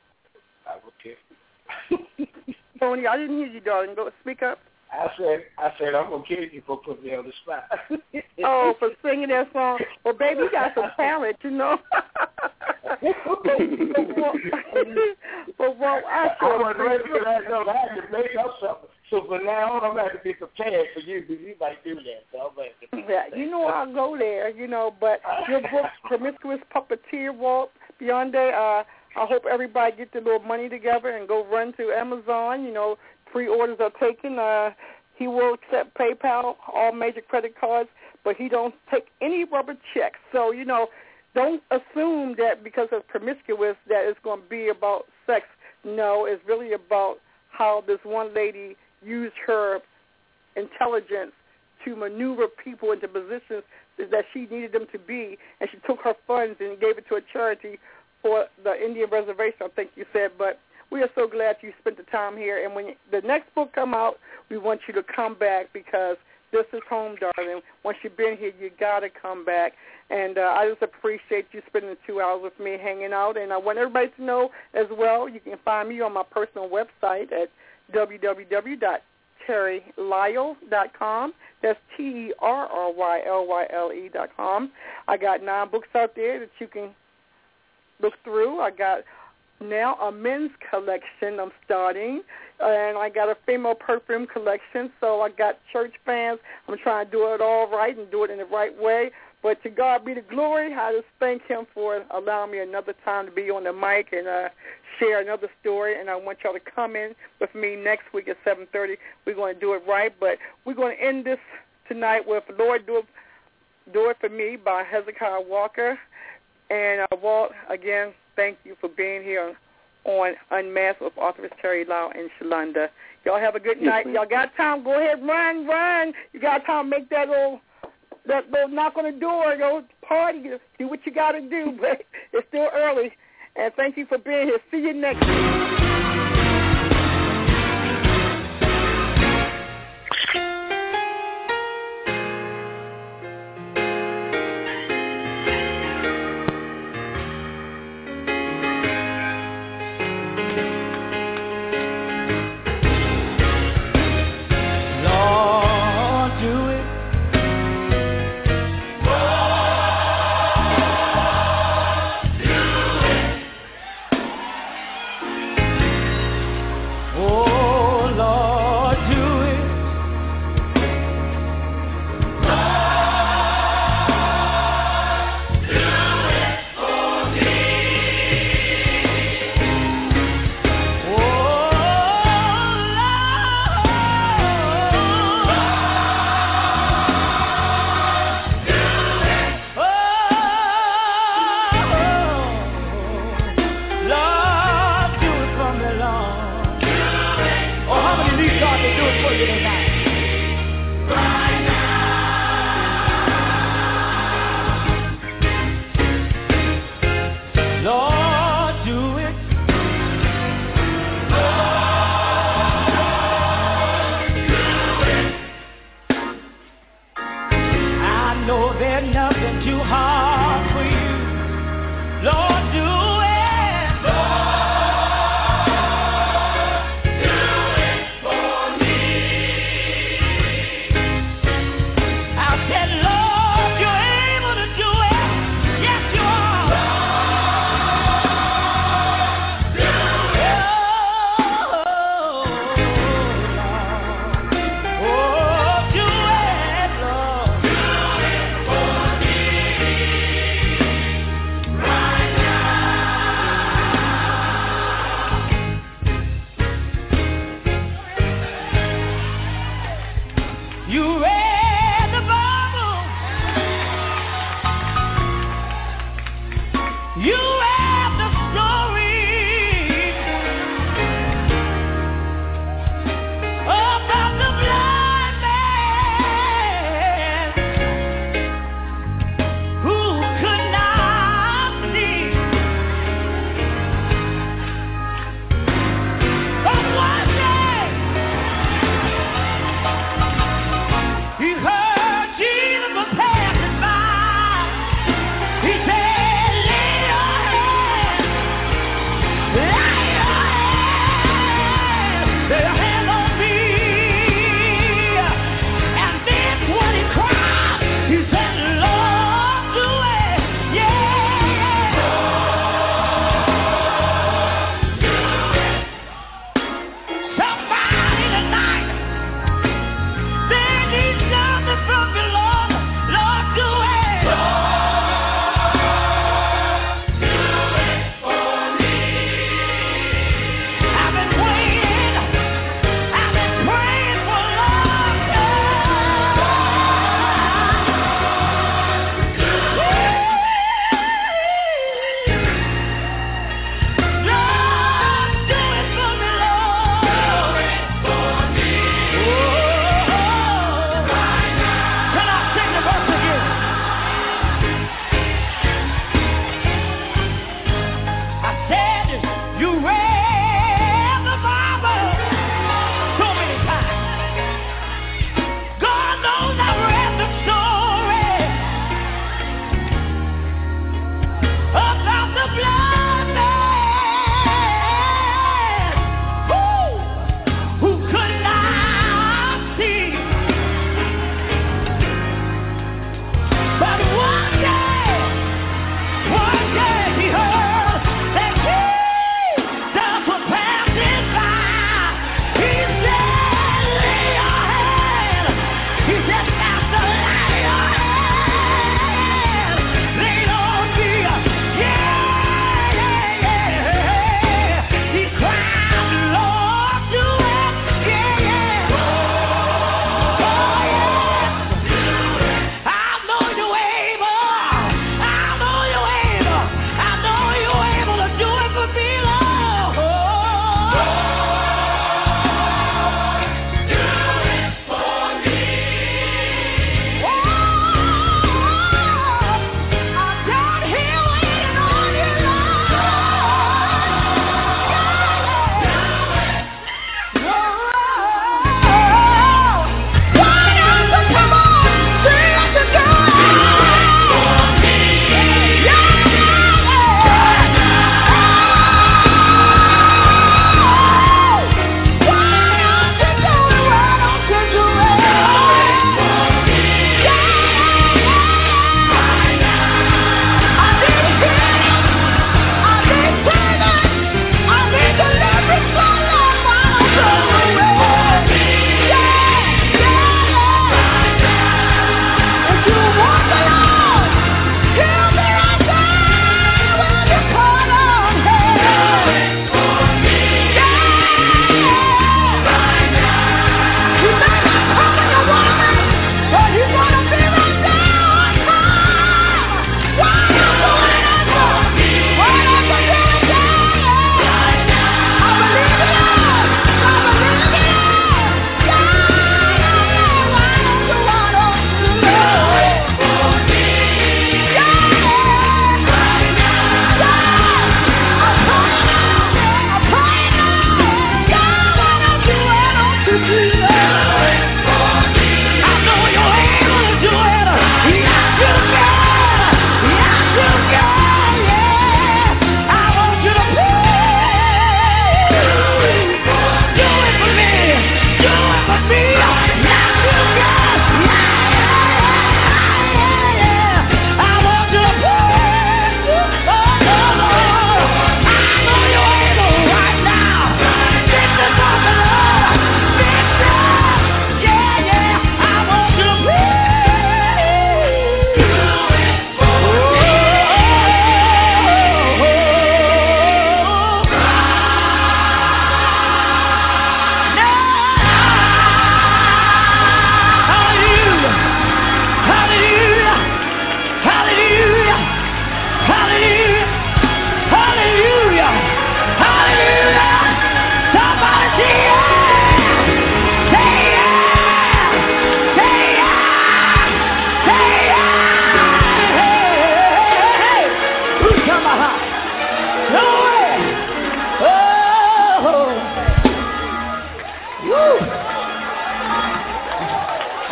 Tony, I didn't hear you, darling. Go speak up. I said I'm gonna kill you for putting me on the spot. Oh, for singing that song. Well, baby, you got some talent, you know. but I wasn't ready for that. No, I had to make up something. So from now on, I'm going to have to be prepared for you because you might do that. So yeah, you know I'll go there, you know. But your book, Promiscuous Puppeteer, Walt Biondi, I hope everybody get their little money together and go run to Amazon. You know, pre-orders are taken. He will accept PayPal, all major credit cards, but he don't take any rubber checks. So, you know, don't assume that because it's promiscuous that it's going to be about sex. No, it's really about how this one lady used her intelligence to maneuver people into positions that she needed them to be, and she took her funds and gave it to a charity for the Indian reservation, I think you said. But we are so glad you spent the time here, and when the next book come out, we want you to come back because this is home, darling. Once you've been here, you got to come back. And I just appreciate you spending 2 hours with me hanging out. And I want everybody to know as well, you can find me on my personal website at www.terrylyle.com. That's TERRYLYLE.com. I got 9 books out there that you can look through. I got now a men's collection I'm starting, and I got a female perfume collection. So I got church fans. I'm trying to do it all right and do it in the right way. But to God be the glory. I just thank him for allowing me another time to be on the mic and share another story. And I want y'all to come in with me next week at 7:30. We're going to do it right. But we're going to end this tonight with Lord Do It For Me by Hezekiah Walker. And Walt, again, thank you for being here on Unmasked with authoress Terry Lyle and Shalonda. Y'all have a good night. Y'all got time. Go ahead, run. You got time to make that little knock on the door, go party, do what you got to do, but it's still early. And thank you for being here. See you next week. Lord, do it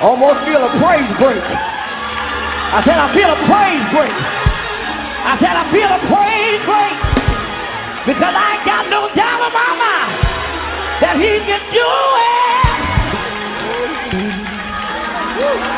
Almost feel a praise break. I said I feel a praise break. I said I feel a praise break. Because I ain't got no doubt in my mind that he can do it.